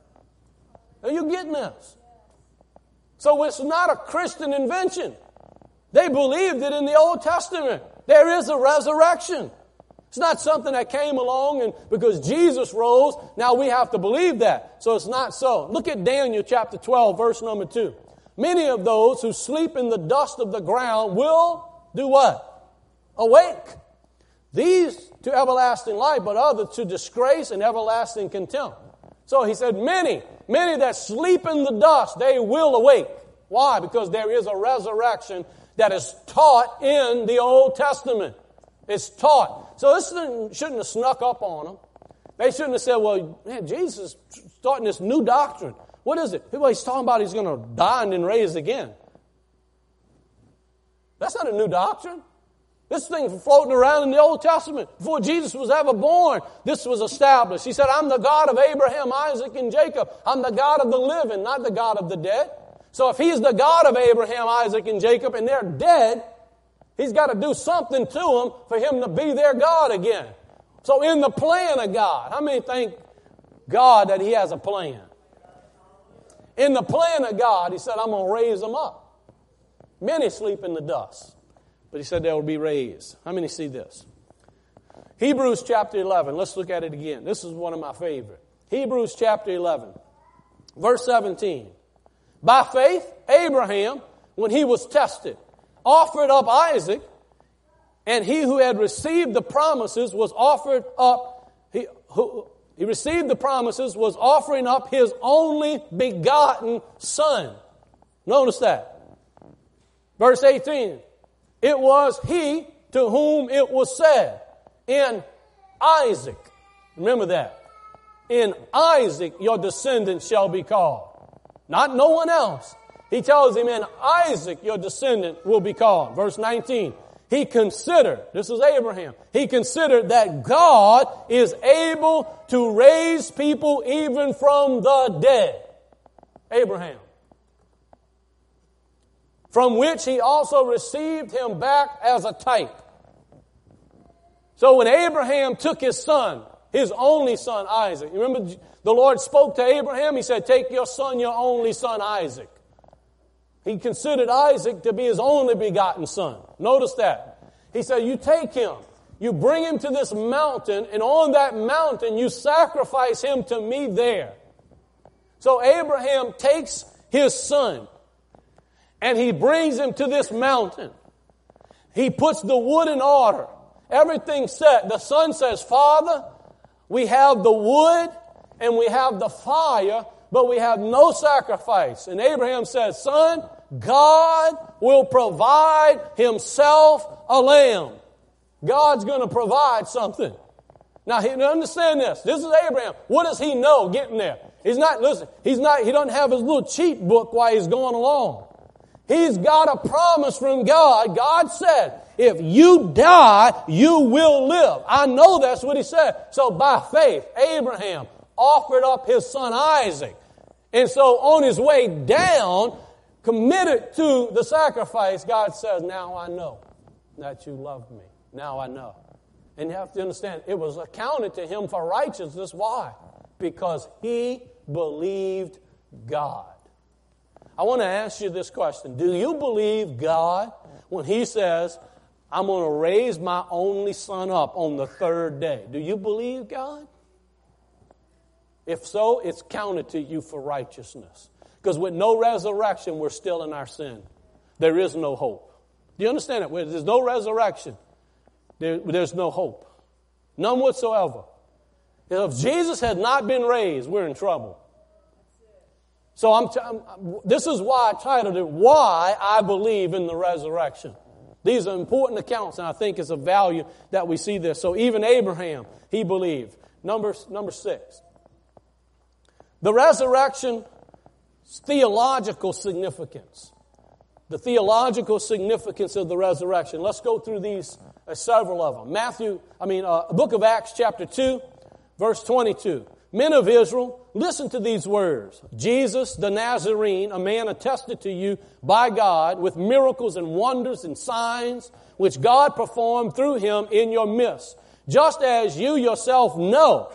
Are you getting this? So it's not a Christian invention. They believed it in the Old Testament. There is a resurrection. It's not something that came along and because Jesus rose, now we have to believe that. So it's not so. Look at Daniel chapter twelve, verse number two. Many of those who sleep in the dust of the ground will do what? Awake. These to everlasting life, but others to disgrace and everlasting contempt. So he said, many, many that sleep in the dust, they will awake. Why? Because there is a resurrection that is taught in the Old Testament. It's taught. So this shouldn't have snuck up on them. They shouldn't have said, well, man, Jesus is starting this new doctrine. What is it? Well, he's talking about he's going to die and then raise again. That's not a new doctrine. This thing was floating around in the Old Testament. Before Jesus was ever born, this was established. He said, I'm the God of Abraham, Isaac, and Jacob. I'm the God of the living, not the God of the dead. So if he's the God of Abraham, Isaac, and Jacob, and they're dead, he's got to do something to them for him to be their God again. So in the plan of God, how many thank God that he has a plan? In the plan of God, he said, I'm going to raise them up. Many sleep in the dust. But he said they will be raised. How many see this? Hebrews chapter eleven. Let's look at it again. This is one of my favorite. Hebrews chapter eleven. Verse seventeen. By faith, Abraham, when he was tested, offered up Isaac, and he who had received the promises was offered up, he, who, he received the promises, was offering up his only begotten son. Notice that. Verse eighteen. It was he to whom it was said, in Isaac. Remember that. In Isaac your descendants shall be called. Not no one else. He tells him in Isaac your descendant will be called. Verse nineteen. He considered, this is Abraham, he considered that God is able to raise people even from the dead. Abraham. From which he also received him back as a type. So when Abraham took his son, his only son Isaac, you remember the Lord spoke to Abraham, he said, take your son, your only son Isaac. he considered Isaac to be his only begotten son. Notice that. He said, you take him, you bring him to this mountain, and on that mountain you sacrifice him to me there. So Abraham takes his son, and he brings him to this mountain. He puts the wood in order. Everything's set. The son says, Father, we have the wood and we have the fire, but we have no sacrifice. And Abraham says, Son, God will provide himself a lamb. God's going to provide something. Now, he, understand this. This is Abraham. What does he know getting there? He's not, listen, he's not, he doesn't have his little cheat book while he's going along. He's got a promise from God. God said, if you die, you will live. I know that's what he said. So by faith, Abraham offered up his son Isaac. And so on his way down, committed to the sacrifice, God says, now I know that you love me. Now I know. And you have to understand, it was accounted to him for righteousness. Why? Because he believed God. I want to ask you this question. Do you believe God when he says, I'm going to raise my only son up on the third day? Do you believe God? If so, it's counted to you for righteousness. Because with no resurrection, we're still in our sin. There is no hope. Do you understand it? Where there's no resurrection, there, there's no hope. None whatsoever. If Jesus had not been raised, we're in trouble. So I'm, t- I'm this is why I titled it, Why I Believe in the Resurrection. These are important accounts, and I think it's a value that we see this. So even Abraham, he believed. Number, number six. The resurrection's theological significance. The theological significance of the resurrection. Let's go through these, uh, several of them. Matthew, I mean, uh, book of Acts chapter two, verse twenty-two. Men of Israel, listen to these words. Jesus the Nazarene, a man attested to you by God with miracles and wonders and signs which God performed through him in your midst. Just as you yourself know,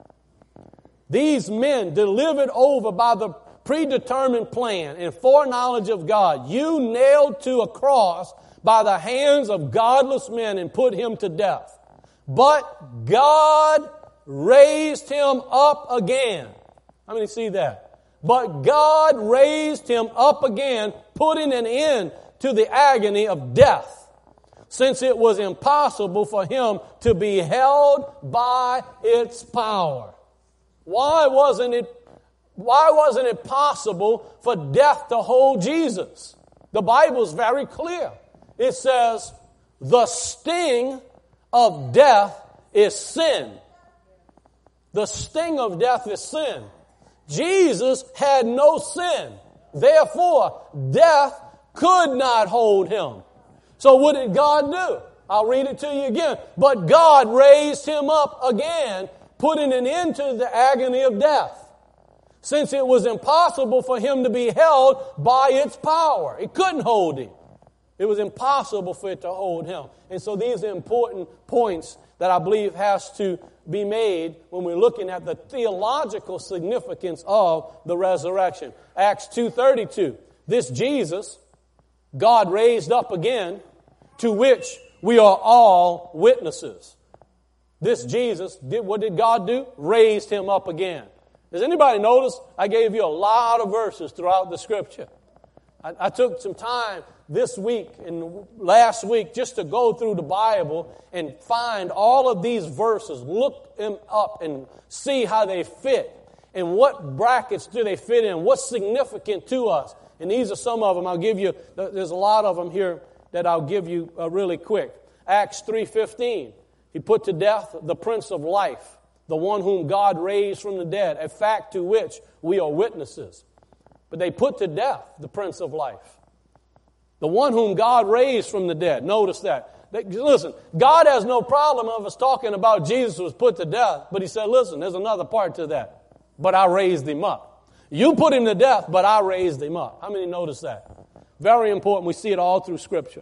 these men delivered over by the predetermined plan and foreknowledge of God, you nailed to a cross by the hands of godless men and put him to death. But God raised him up again. How many see that? But God raised him up again, putting an end to the agony of death, since it was impossible for him to be held by its power. Why wasn't it, why wasn't it possible for death to hold Jesus? The Bible's very clear. It says, the sting of death is sin. The sting of death is sin. Jesus had no sin. Therefore, death could not hold him. So what did God do? I'll read it to you again. But God raised him up again, putting an end to the agony of death, since it was impossible for him to be held by its power. It couldn't hold him. It was impossible for it to hold him. And so these are important points that I believe has to be made when we're looking at the theological significance of the resurrection. Acts two thirty-two. This Jesus, God raised up again, to which we are all witnesses. This Jesus, did, what did God do? Raised him up again. Does anybody notice I gave you a lot of verses throughout the Scripture? I, I took some time this week and last week just to go through the Bible and find all of these verses, look them up and see how they fit and what brackets do they fit in, what's significant to us. And these are some of them. I'll give you, there's a lot of them here that I'll give you uh, really quick. Acts three fifteen. He put to death the Prince of Life, the one whom God raised from the dead, a fact to which we are witnesses. But they put to death the Prince of Life, the one whom God raised from the dead. Notice that. They, listen, God has no problem of us talking about Jesus was put to death, but he said, listen, there's another part to that. But I raised him up. You put him to death, but I raised him up. How many notice that? Very important. We see it all through Scripture.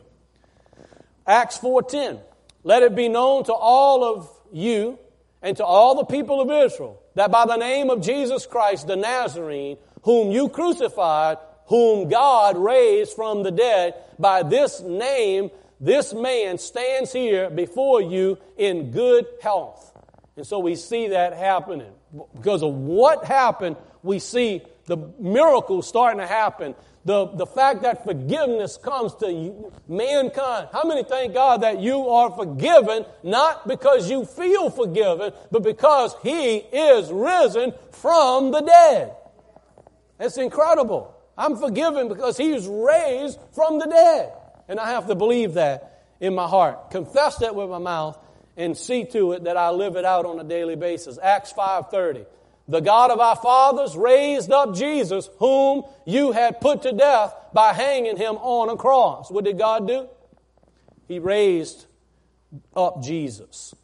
Acts four ten. Let it be known to all of you and to all the people of Israel that by the name of Jesus Christ the Nazarene, whom you crucified, whom God raised from the dead. By this name, this man stands here before you in good health. And so we see that happening. Because of what happened, we see the miracles starting to happen. The, the fact that forgiveness comes to mankind. How many thank God that you are forgiven, not because you feel forgiven, but because He is risen from the dead? It's incredible. I'm forgiven because He's raised from the dead. And I have to believe that in my heart. Confess that with my mouth and see to it that I live it out on a daily basis. Acts five thirty. The God of our fathers raised up Jesus, whom you had put to death by hanging Him on a cross. What did God do? He raised up Jesus.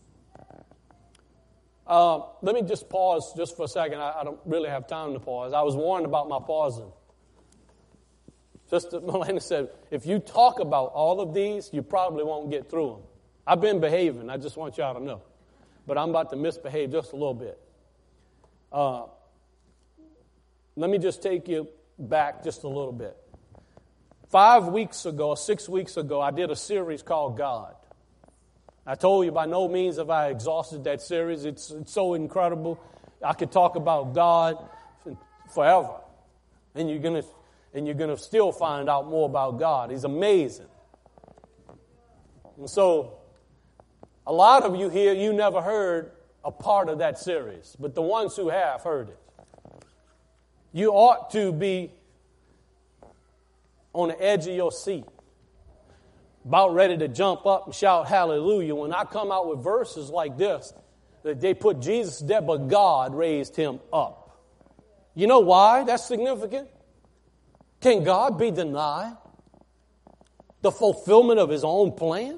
Uh, let me just pause just for a second. I, I don't really have time to pause. I was warned about my pausing. Just as Melanie said, if you talk about all of these, you probably won't get through them. I've been behaving. I just want y'all to know. But I'm about to misbehave just a little bit. Uh, let me just take you back just a little bit. Five weeks ago, or six weeks ago, I did a series called God. I told you by no means have I exhausted that series. It's, it's so incredible. I could talk about God forever. And you're gonna and you're gonna still find out more about God. He's amazing. And so a lot of you here, you never heard a part of that series, but the ones who have heard it, you ought to be on the edge of your seat, about ready to jump up and shout hallelujah when I come out with verses like this, that they put Jesus dead, but God raised Him up. You know why that's significant? Can God be denied the fulfillment of His own plan?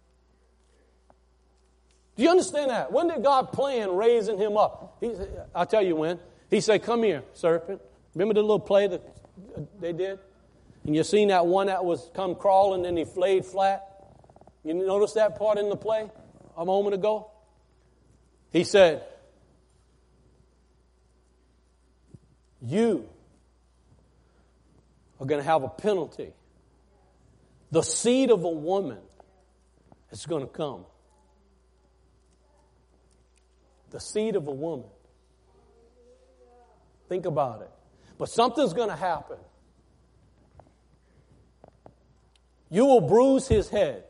Do you understand that? When did God plan raising Him up? He, I'll tell you when. He said, come here, serpent. Remember the little play that they did? And you seen that one that was come crawling and he flayed flat? You notice that part in the play a moment ago? He said, you are going to have a penalty. The seed of a woman is going to come. The seed of a woman. Think about it. But something's going to happen. You will bruise his head.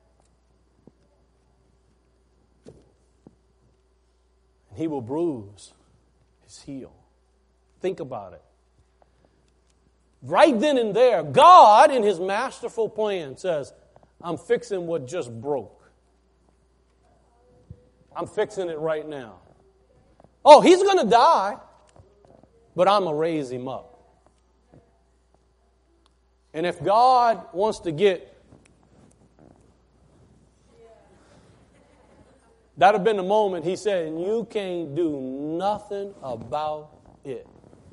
And he will bruise his heel. Think about it. Right then and there, God, in His masterful plan, says, I'm fixing what just broke. I'm fixing it right now. Oh, he's going to die, but I'm going to raise him up. And if God wants to get, that would have been the moment He said, and you can't do nothing about it.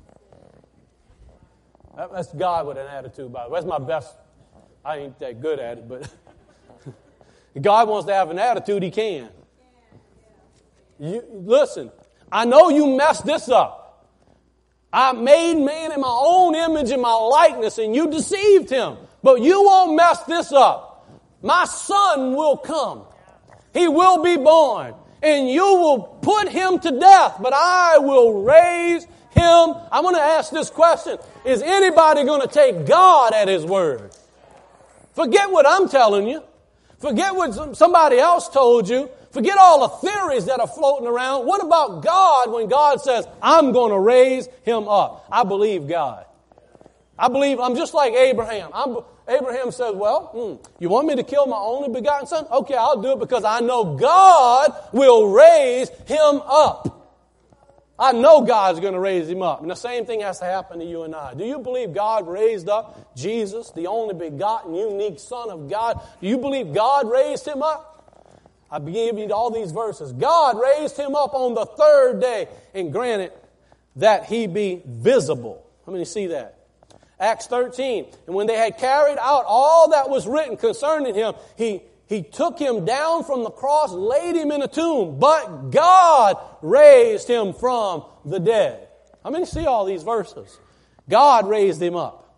That's God with an attitude, by the way. That's my best. I ain't that good at it, but God wants to have an attitude, He can. You, listen, I know you messed this up. I made man in my own image and my likeness, and you deceived him. But you won't mess this up. My son will come. He will be born, and you will put him to death, but I will raise him. I want to ask this question. Is anybody going to take God at His word? Forget what I'm telling you. Forget what somebody else told you. Forget all the theories that are floating around. What about God when God says, I'm going to raise him up? I believe God. I believe, I'm just like Abraham. I'm, Abraham said, well, hmm, you want me to kill my only begotten son? Okay, I'll do it because I know God will raise him up. I know God's going to raise him up. And the same thing has to happen to you and I. Do you believe God raised up Jesus, the only begotten, unique Son of God? Do you believe God raised him up? I give you all these verses. God raised him up on the third day and granted that he be visible. How many see that? Acts thirteen. And when they had carried out all that was written concerning him, he, he took him down from the cross, laid him in a tomb. But God raised him from the dead. How many see all these verses? God raised him up.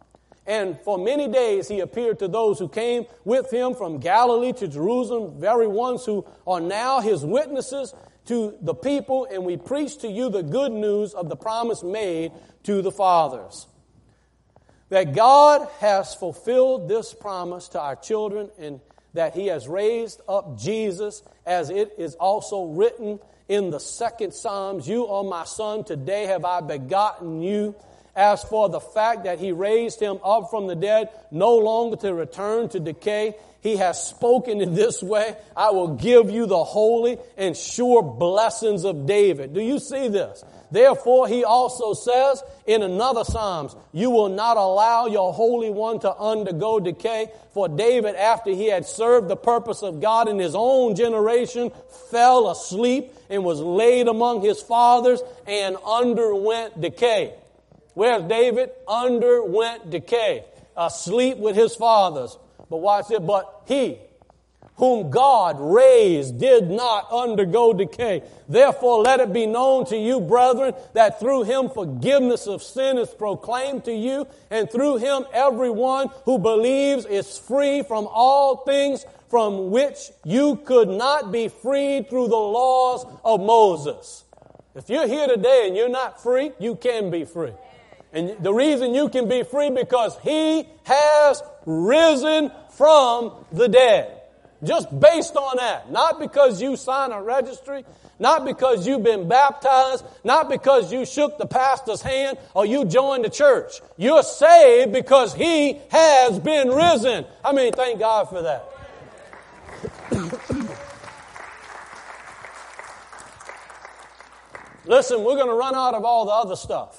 And for many days he appeared to those who came with him from Galilee to Jerusalem, very ones who are now his witnesses to the people, and we preach to you the good news of the promise made to the fathers. That God has fulfilled this promise to our children, and that he has raised up Jesus, as it is also written in the second Psalms, you are my son, today have I begotten you. As for the fact that he raised him up from the dead, no longer to return to decay, he has spoken in this way, I will give you the holy and sure blessings of David. Do you see this? Therefore, he also says in another Psalms, you will not allow your Holy One to undergo decay. For David, after he had served the purpose of God in his own generation, fell asleep and was laid among his fathers and underwent decay. Where's David? Underwent decay. Asleep with his fathers. But watch it. But he, whom God raised, did not undergo decay. Therefore, let it be known to you, brethren, that through him forgiveness of sin is proclaimed to you, and through him everyone who believes is free from all things from which you could not be freed through the laws of Moses. If you're here today and you're not free, you can be free. And the reason you can be free because he has risen from the dead. Just based on that. Not because you signed a registry. Not because you've been baptized. Not because you shook the pastor's hand or you joined the church. You're saved because he has been risen. I mean, thank God for that. Listen, we're going to run out of all the other stuff.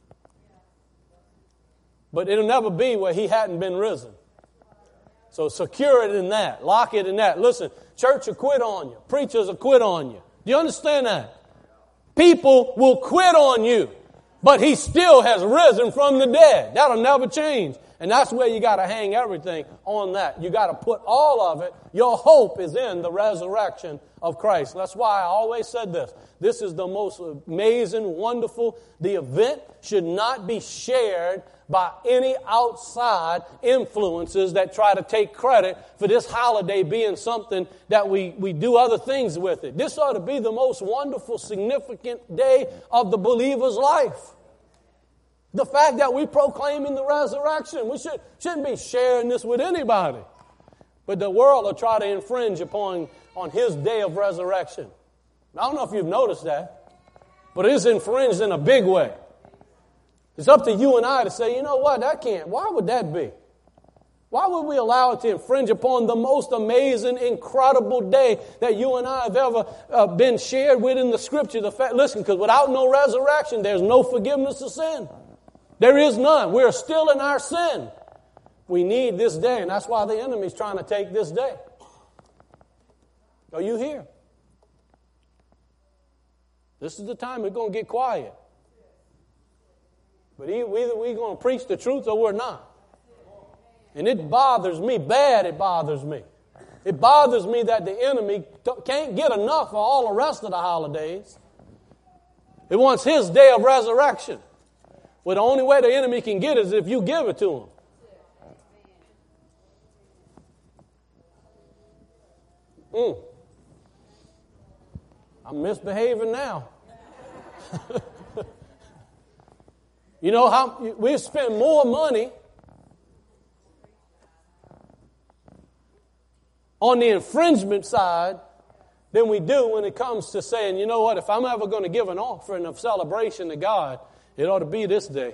But it'll never be where he hadn't been risen. So secure it in that. Lock it in that. Listen, church will quit on you. Preachers will quit on you. Do you understand that? People will quit on you. But he still has risen from the dead. That'll never change. And that's where you got to hang everything on that. You got to put all of it. Your hope is in the resurrection of Christ. That's why I always said this. This is the most amazing, wonderful. The event should not be shared by any outside influences that try to take credit for this holiday being something that we, we do other things with it. This ought to be the most wonderful, significant day of the believer's life. The fact that we proclaiming the resurrection. We should, shouldn't be sharing this with anybody. But the world will try to infringe upon on his day of resurrection. I don't know if you've noticed that, but it is infringed in a big way. It's up to you and I to say, you know what, that can't. Why would that be? Why would we allow it to infringe upon the most amazing, incredible day that you and I have ever uh, been shared with in the Scripture? The fact, listen, because without no resurrection, there's no forgiveness of sin. There is none. We're still in our sin. We need this day, and that's why the enemy's trying to take this day. Are you here? This is the time we're going to get quiet. But either we're going to preach the truth or we're not. And it bothers me, bad it bothers me. It bothers me that the enemy can't get enough for all the rest of the holidays. It wants his day of resurrection. Well, the only way the enemy can get it is if you give it to him. Mm. I'm misbehaving now. You know how we spend more money on the infringement side than we do when it comes to saying, you know what, if I'm ever going to give an offering of celebration to God, it ought to be this day.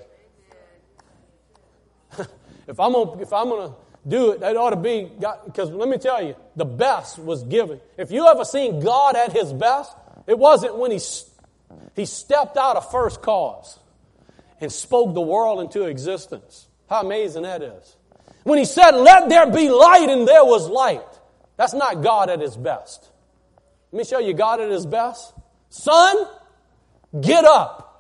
if I'm gonna, if I'm going to do it, it ought to be, because let me tell you, the best was given. If you ever seen God at his best, it wasn't when he, he stepped out of first cause and spoke the world into existence. How amazing that is. When he said, let there be light, and there was light. That's not God at his best. Let me show you God at his best. Son, get up.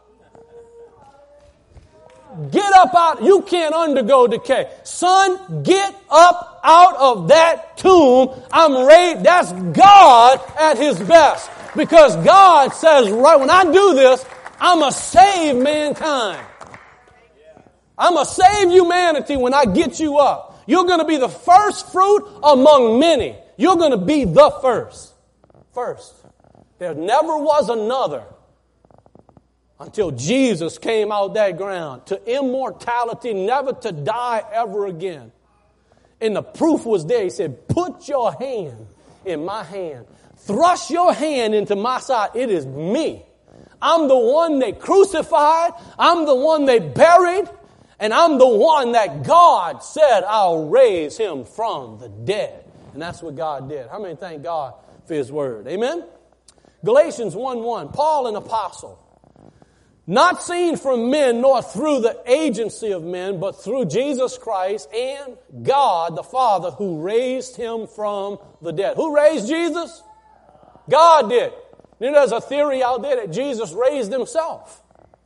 Get up out. You can't undergo decay. Son, get up out of that tomb. I'm ready. That's God at his best. Because God says, right when I do this, I'm going to save mankind. I'm going to save humanity when I get you up. You're going to be the first fruit among many. You're going to be the first. First. There never was another until Jesus came out that ground to immortality, never to die ever again. And the proof was there. He said, put your hand in my hand. Thrust your hand into my side. It is me. I'm the one they crucified. I'm the one they buried. And I'm the one that God said, I'll raise him from the dead. And that's what God did. How many thank God for his word? Amen? Galatians one one, Paul, an apostle, not seen from men nor through the agency of men, but through Jesus Christ and God the Father who raised him from the dead. Who raised Jesus? God did. You know, there's a theory out there that Jesus raised himself.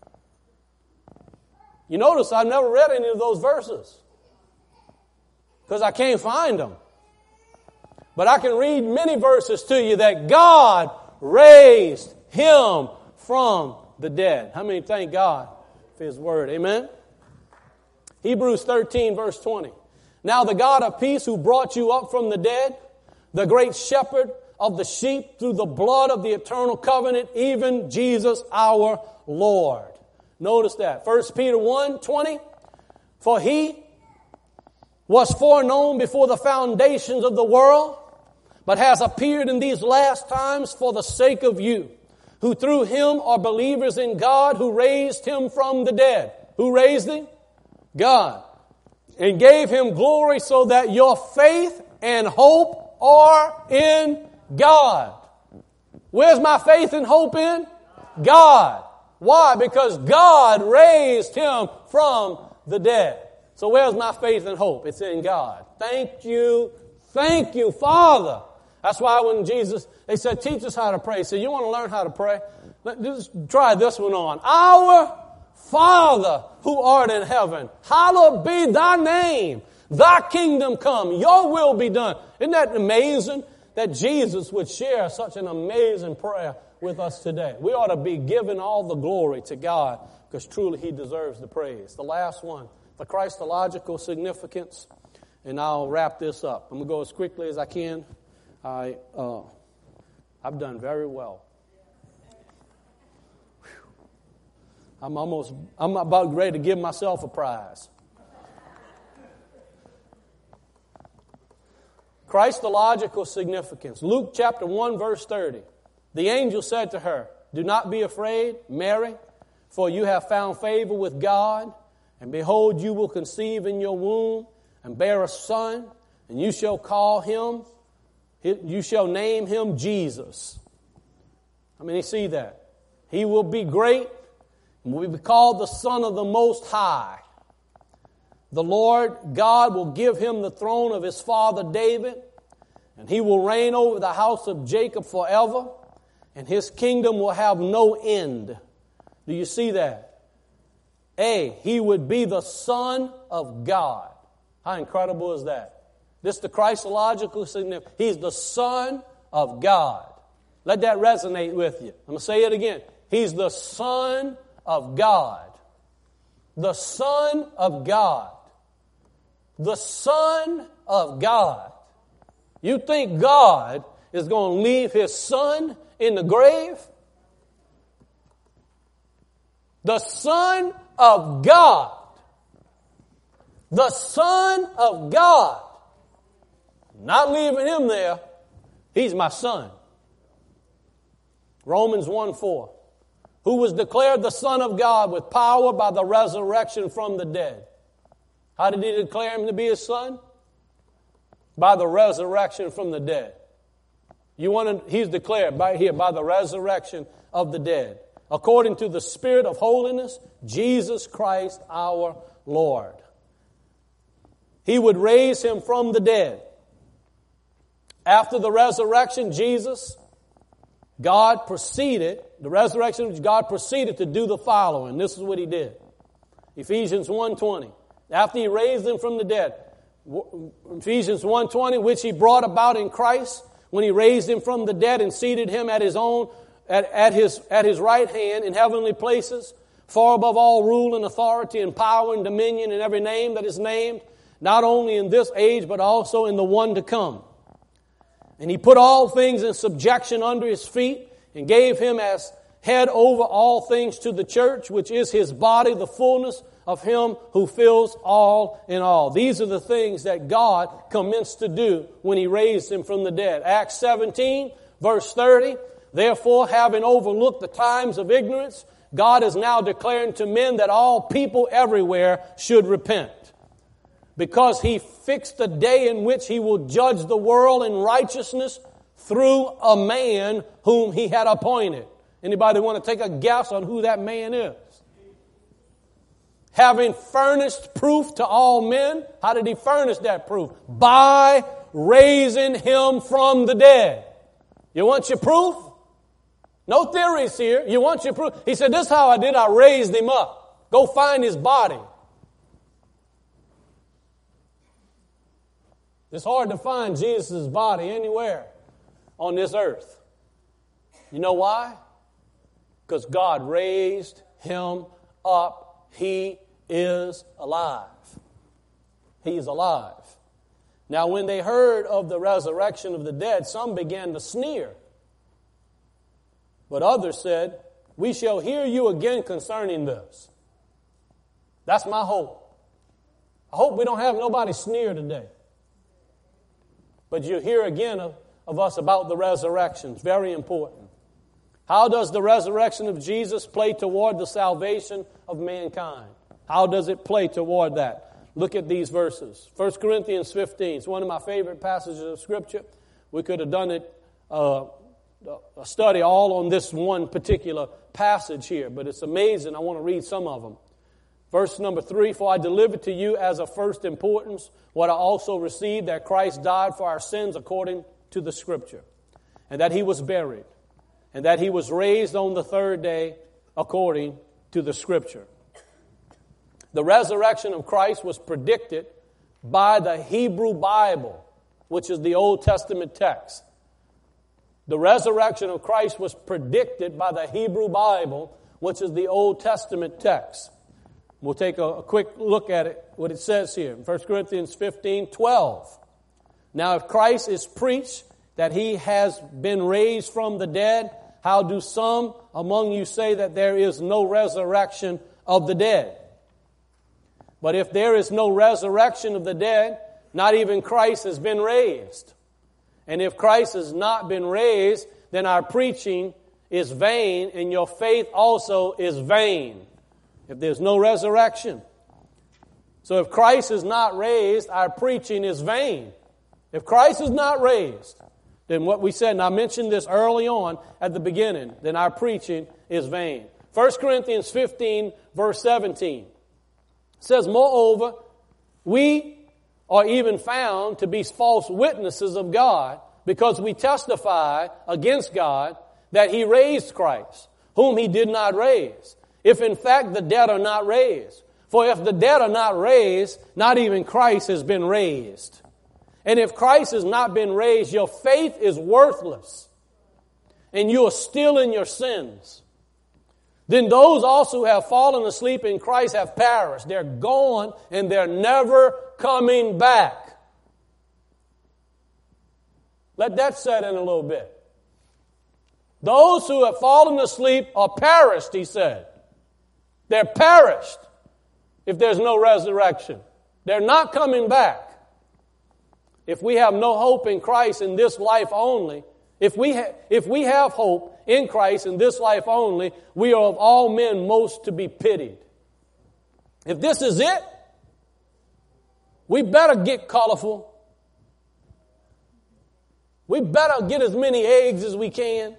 You notice I've never read any of those verses because I can't find them. But I can read many verses to you that God raised him from the dead. How many thank God for his word? Amen? Hebrews thirteen verse twenty. Now the God of peace who brought you up from the dead, the great shepherd of the sheep through the blood of the eternal covenant, even Jesus our Lord. Notice that. First Peter one twenty. For he was foreknown before the foundations of the world, but has appeared in these last times for the sake of you, who through him are believers in God, who raised him from the dead. Who raised him? God. And gave him glory, so that your faith and hope are in God. Where's my faith and hope in? God. Why? Because God raised him from the dead. So where's my faith and hope? It's in God. Thank you. Thank you, Father. That's why when Jesus, they said, teach us how to pray. He said, you want to learn how to pray? Let, just try this one on. Our Father who art in heaven, hallowed be thy name. Thy kingdom come. Your will be done. Isn't that amazing that Jesus would share such an amazing prayer with us today? We ought to be giving all the glory to God because truly he deserves the praise. The last one, the Christological significance, and I'll wrap this up. I'm going to go as quickly as I can. I, uh, I've done very well. Whew. I'm almost, I'm about ready to give myself a prize. Christological significance. Luke chapter one verse thirty. The angel said to her, do not be afraid, Mary, for you have found favor with God, and behold, you will conceive in your womb and bear a son, and you shall call him You shall name him Jesus. I mean, you see that. He will be great and will be called the Son of the Most High. The Lord God will give him the throne of his father David, and he will reign over the house of Jacob forever, and his kingdom will have no end. Do you see that? A, he would be the Son of God. How incredible is that? This is the Christological significance. He's the Son of God. Let that resonate with you. I'm going to say it again. He's the Son of God. The Son of God. The Son of God. You think God is going to leave his Son in the grave? The Son of God. The Son of God. Not leaving him there. He's my son. Romans one four. Who was declared the Son of God with power by the resurrection from the dead. How did he declare him to be his son? By the resurrection from the dead. You want to, he's declared by here by the resurrection of the dead. According to the Spirit of holiness, Jesus Christ our Lord. He would raise him from the dead. After the resurrection, Jesus, God proceeded, the resurrection, God proceeded to do the following. This is what he did. Ephesians one twenty. After he raised him from the dead, Ephesians one twenty, which he brought about in Christ, when he raised him from the dead and seated him at his own, at, at his, at his right hand in heavenly places, far above all rule and authority and power and dominion and every name that is named, not only in this age but also in the one to come. And he put all things in subjection under his feet and gave him as head over all things to the church, which is his body, the fullness of him who fills all in all. These are the things that God commenced to do when he raised him from the dead. Acts seventeen, verse thirty, therefore, having overlooked the times of ignorance, God is now declaring to men that all people everywhere should repent, because he fixed a day in which he will judge the world in righteousness through a man whom he had appointed. Anybody want to take a guess on who that man is? Having furnished proof to all men. How did he furnish that proof? By raising him from the dead. You want your proof? No theories here. You want your proof? He said, this is how I did. I raised him up. Go find his body. It's hard to find Jesus' body anywhere on this earth. You know why? Because God raised him up. He is alive. He is alive. Now, when they heard of the resurrection of the dead, some began to sneer. But others said, we shall hear you again concerning this. That's my hope. I hope we don't have nobody sneer today. But you'll hear again of, of us about the resurrection. It's very important. How does the resurrection of Jesus play toward the salvation of mankind? How does it play toward that? Look at these verses. First Corinthians fifteen. It's one of my favorite passages of Scripture. We could have done it, uh, a study all on this one particular passage here, but it's amazing. I want to read some of them. Verse number three, for I delivered to you as of first importance what I also received, that Christ died for our sins according to the Scripture, and that he was buried, and that he was raised on the third day according to the Scripture. The resurrection of Christ was predicted by the Hebrew Bible, which is the Old Testament text. The resurrection of Christ was predicted by the Hebrew Bible, which is the Old Testament text. We'll take a, a quick look at it, what it says here in First Corinthians fifteen, twelve. Now, if Christ is preached that he has been raised from the dead, how do some among you say that there is no resurrection of the dead? But if there is no resurrection of the dead, not even Christ has been raised. And if Christ has not been raised, then our preaching is vain, and your faith also is vain. If there's no resurrection. So if Christ is not raised, our preaching is vain. If Christ is not raised, then what we said, and I mentioned this early on at the beginning, then our preaching is vain. First Corinthians fifteen, verse seventeen. It says, moreover, we are even found to be false witnesses of God, because we testify against God that he raised Christ, whom he did not raise, if in fact the dead are not raised. For if the dead are not raised, not even Christ has been raised. And if Christ has not been raised, your faith is worthless, and you are still in your sins. Then those also who have fallen asleep in Christ have perished. They're gone, and they're never coming back. Let that set in a little bit. Those who have fallen asleep are perished, he said. They're perished if there's no resurrection. They're not coming back. If we have no hope in Christ in this life only, if we, ha- if we have hope in Christ in this life only, we are of all men most to be pitied. If this is it, we better get colorful. We better get as many eggs as we can.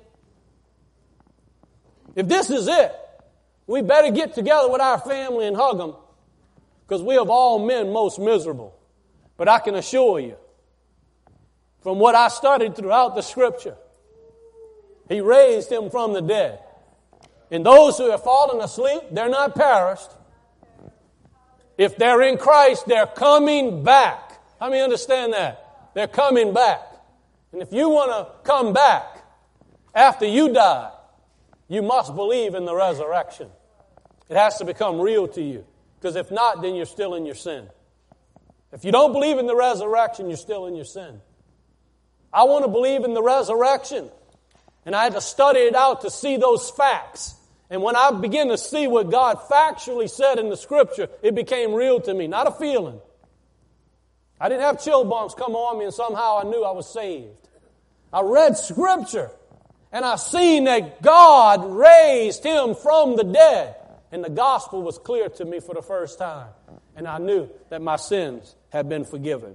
If this is it, we better get together with our family and hug them, because we of all men most miserable. But I can assure you, from what I studied throughout the Scripture, he raised him from the dead. And those who have fallen asleep, they're not perished. If they're in Christ, they're coming back. How many understand that? They're coming back. And if you want to come back after you die, you must believe in the resurrection. It has to become real to you. Because if not, then you're still in your sin. If you don't believe in the resurrection, you're still in your sin. I want to believe in the resurrection. And I had to study it out to see those facts. And when I began to see what God factually said in the Scripture, it became real to me, not a feeling. I didn't have chill bumps come on me and somehow I knew I was saved. I read Scripture and I seen that God raised Him from the dead. And the gospel was clear to me for the first time. And I knew that my sins had been forgiven.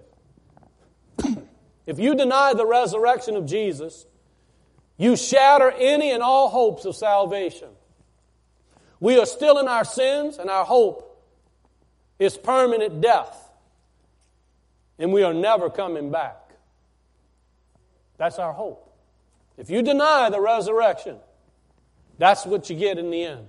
If you deny the resurrection of Jesus, you shatter any and all hopes of salvation. We are still in our sins, and our hope is permanent death. And we are never coming back. That's our hope. If you deny the resurrection, that's what you get in the end.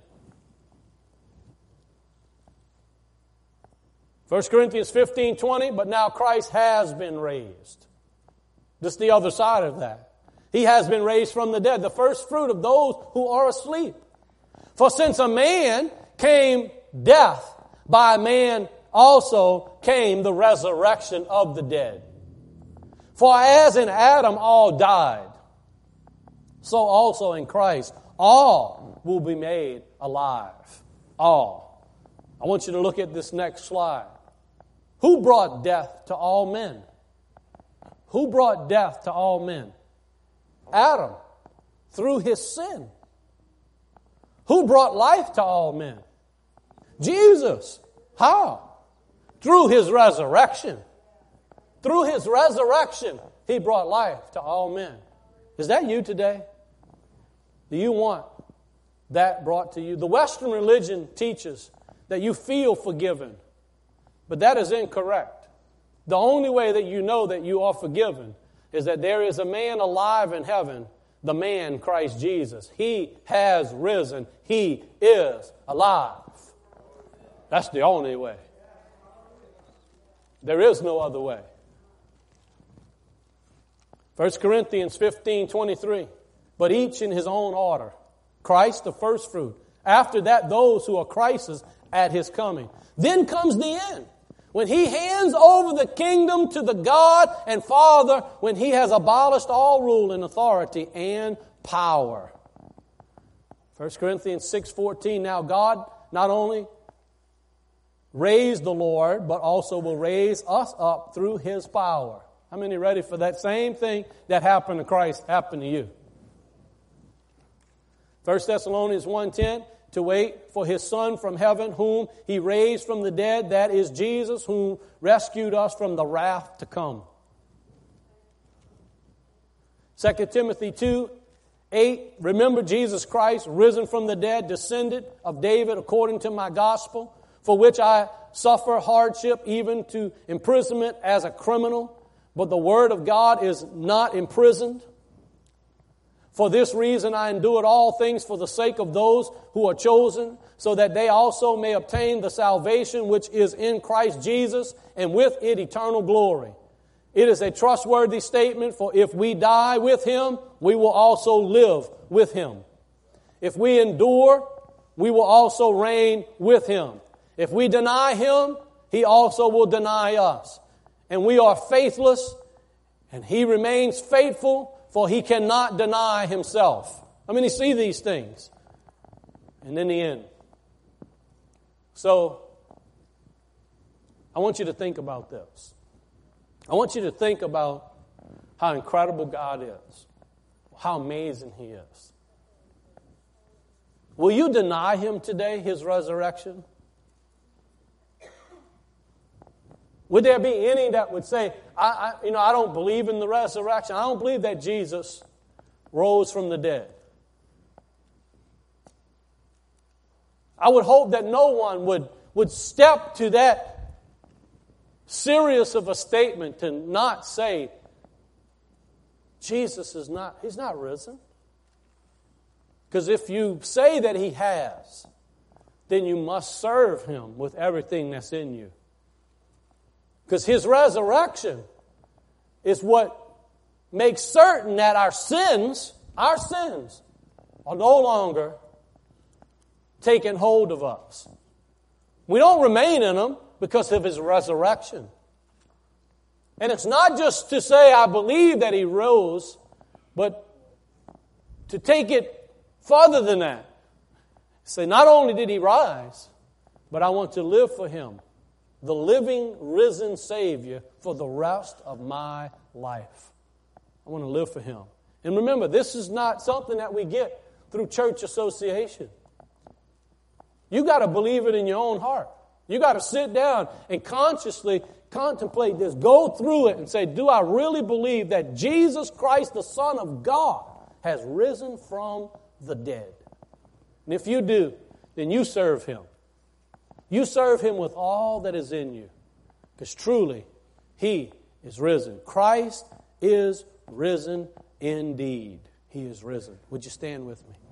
First Corinthians fifteen twenty, but now Christ has been raised. This is the other side of that. He has been raised from the dead, the first fruit of those who are asleep. For since a man came death, by a man also came the resurrection of the dead. For as in Adam all died, so also in Christ all will be made alive. All. I want you to look at this next slide. Who brought death to all men? Who brought death to all men? Adam, through his sin. Who brought life to all men? Jesus. How? Through His resurrection. Through His resurrection, He brought life to all men. Is that you today? Do you want that brought to you? The Western religion teaches that you feel forgiven, but that is incorrect. The only way that you know that you are forgiven is that there is a man alive in heaven, the man Christ Jesus. He has risen. He is alive. That's the only way. There is no other way. First Corinthians fifteen twenty-three. But each in his own order. Christ the first fruit. After that, those who are Christ's at His coming. Then comes the end. When He hands over the kingdom to the God and Father, when He has abolished all rule and authority and power. First Corinthians six fourteen. Now God not only raised the Lord, but also will raise us up through His power. How many ready for that same thing that happened to Christ happen to you? First Thessalonians one ten. To wait for His Son from heaven, whom He raised from the dead, that is Jesus, who rescued us from the wrath to come. Second Timothy two eight, remember Jesus Christ, risen from the dead, descended of David according to my gospel, for which I suffer hardship, even to imprisonment as a criminal. But the word of God is not imprisoned. For this reason I endured all things for the sake of those who are chosen, so that they also may obtain the salvation which is in Christ Jesus, and with it eternal glory. It is a trustworthy statement, for if we die with Him, we will also live with Him. If we endure, we will also reign with Him. If we deny Him, He also will deny us. And we are faithless, and He remains faithful, for He cannot deny Himself. I mean, you see these things. And in the end. So, I want you to think about this. I want you to think about how incredible God is. How amazing He is. Will you deny Him today, His resurrection? Would there be any that would say, I, I, you know, I don't believe in the resurrection. I don't believe that Jesus rose from the dead. I would hope that no one would, would step to that serious of a statement to not say, Jesus is not, He's not risen. Because if you say that He has, then you must serve Him with everything that's in you. Because His resurrection is what makes certain that our sins, our sins, are no longer taken hold of us. We don't remain in Him because of His resurrection. And it's not just to say, I believe that He rose, but to take it further than that. Say, not only did He rise, but I want to live for Him, the living, risen Savior, for the rest of my life. I want to live for Him. And remember, this is not something that we get through church association. You got to believe it in your own heart. You got to sit down and consciously contemplate this. Go through it and say, do I really believe that Jesus Christ, the Son of God, has risen from the dead? And if you do, then you serve Him. You serve Him with all that is in you. Because truly, He is risen. Christ is risen indeed. He is risen. Would you stand with me?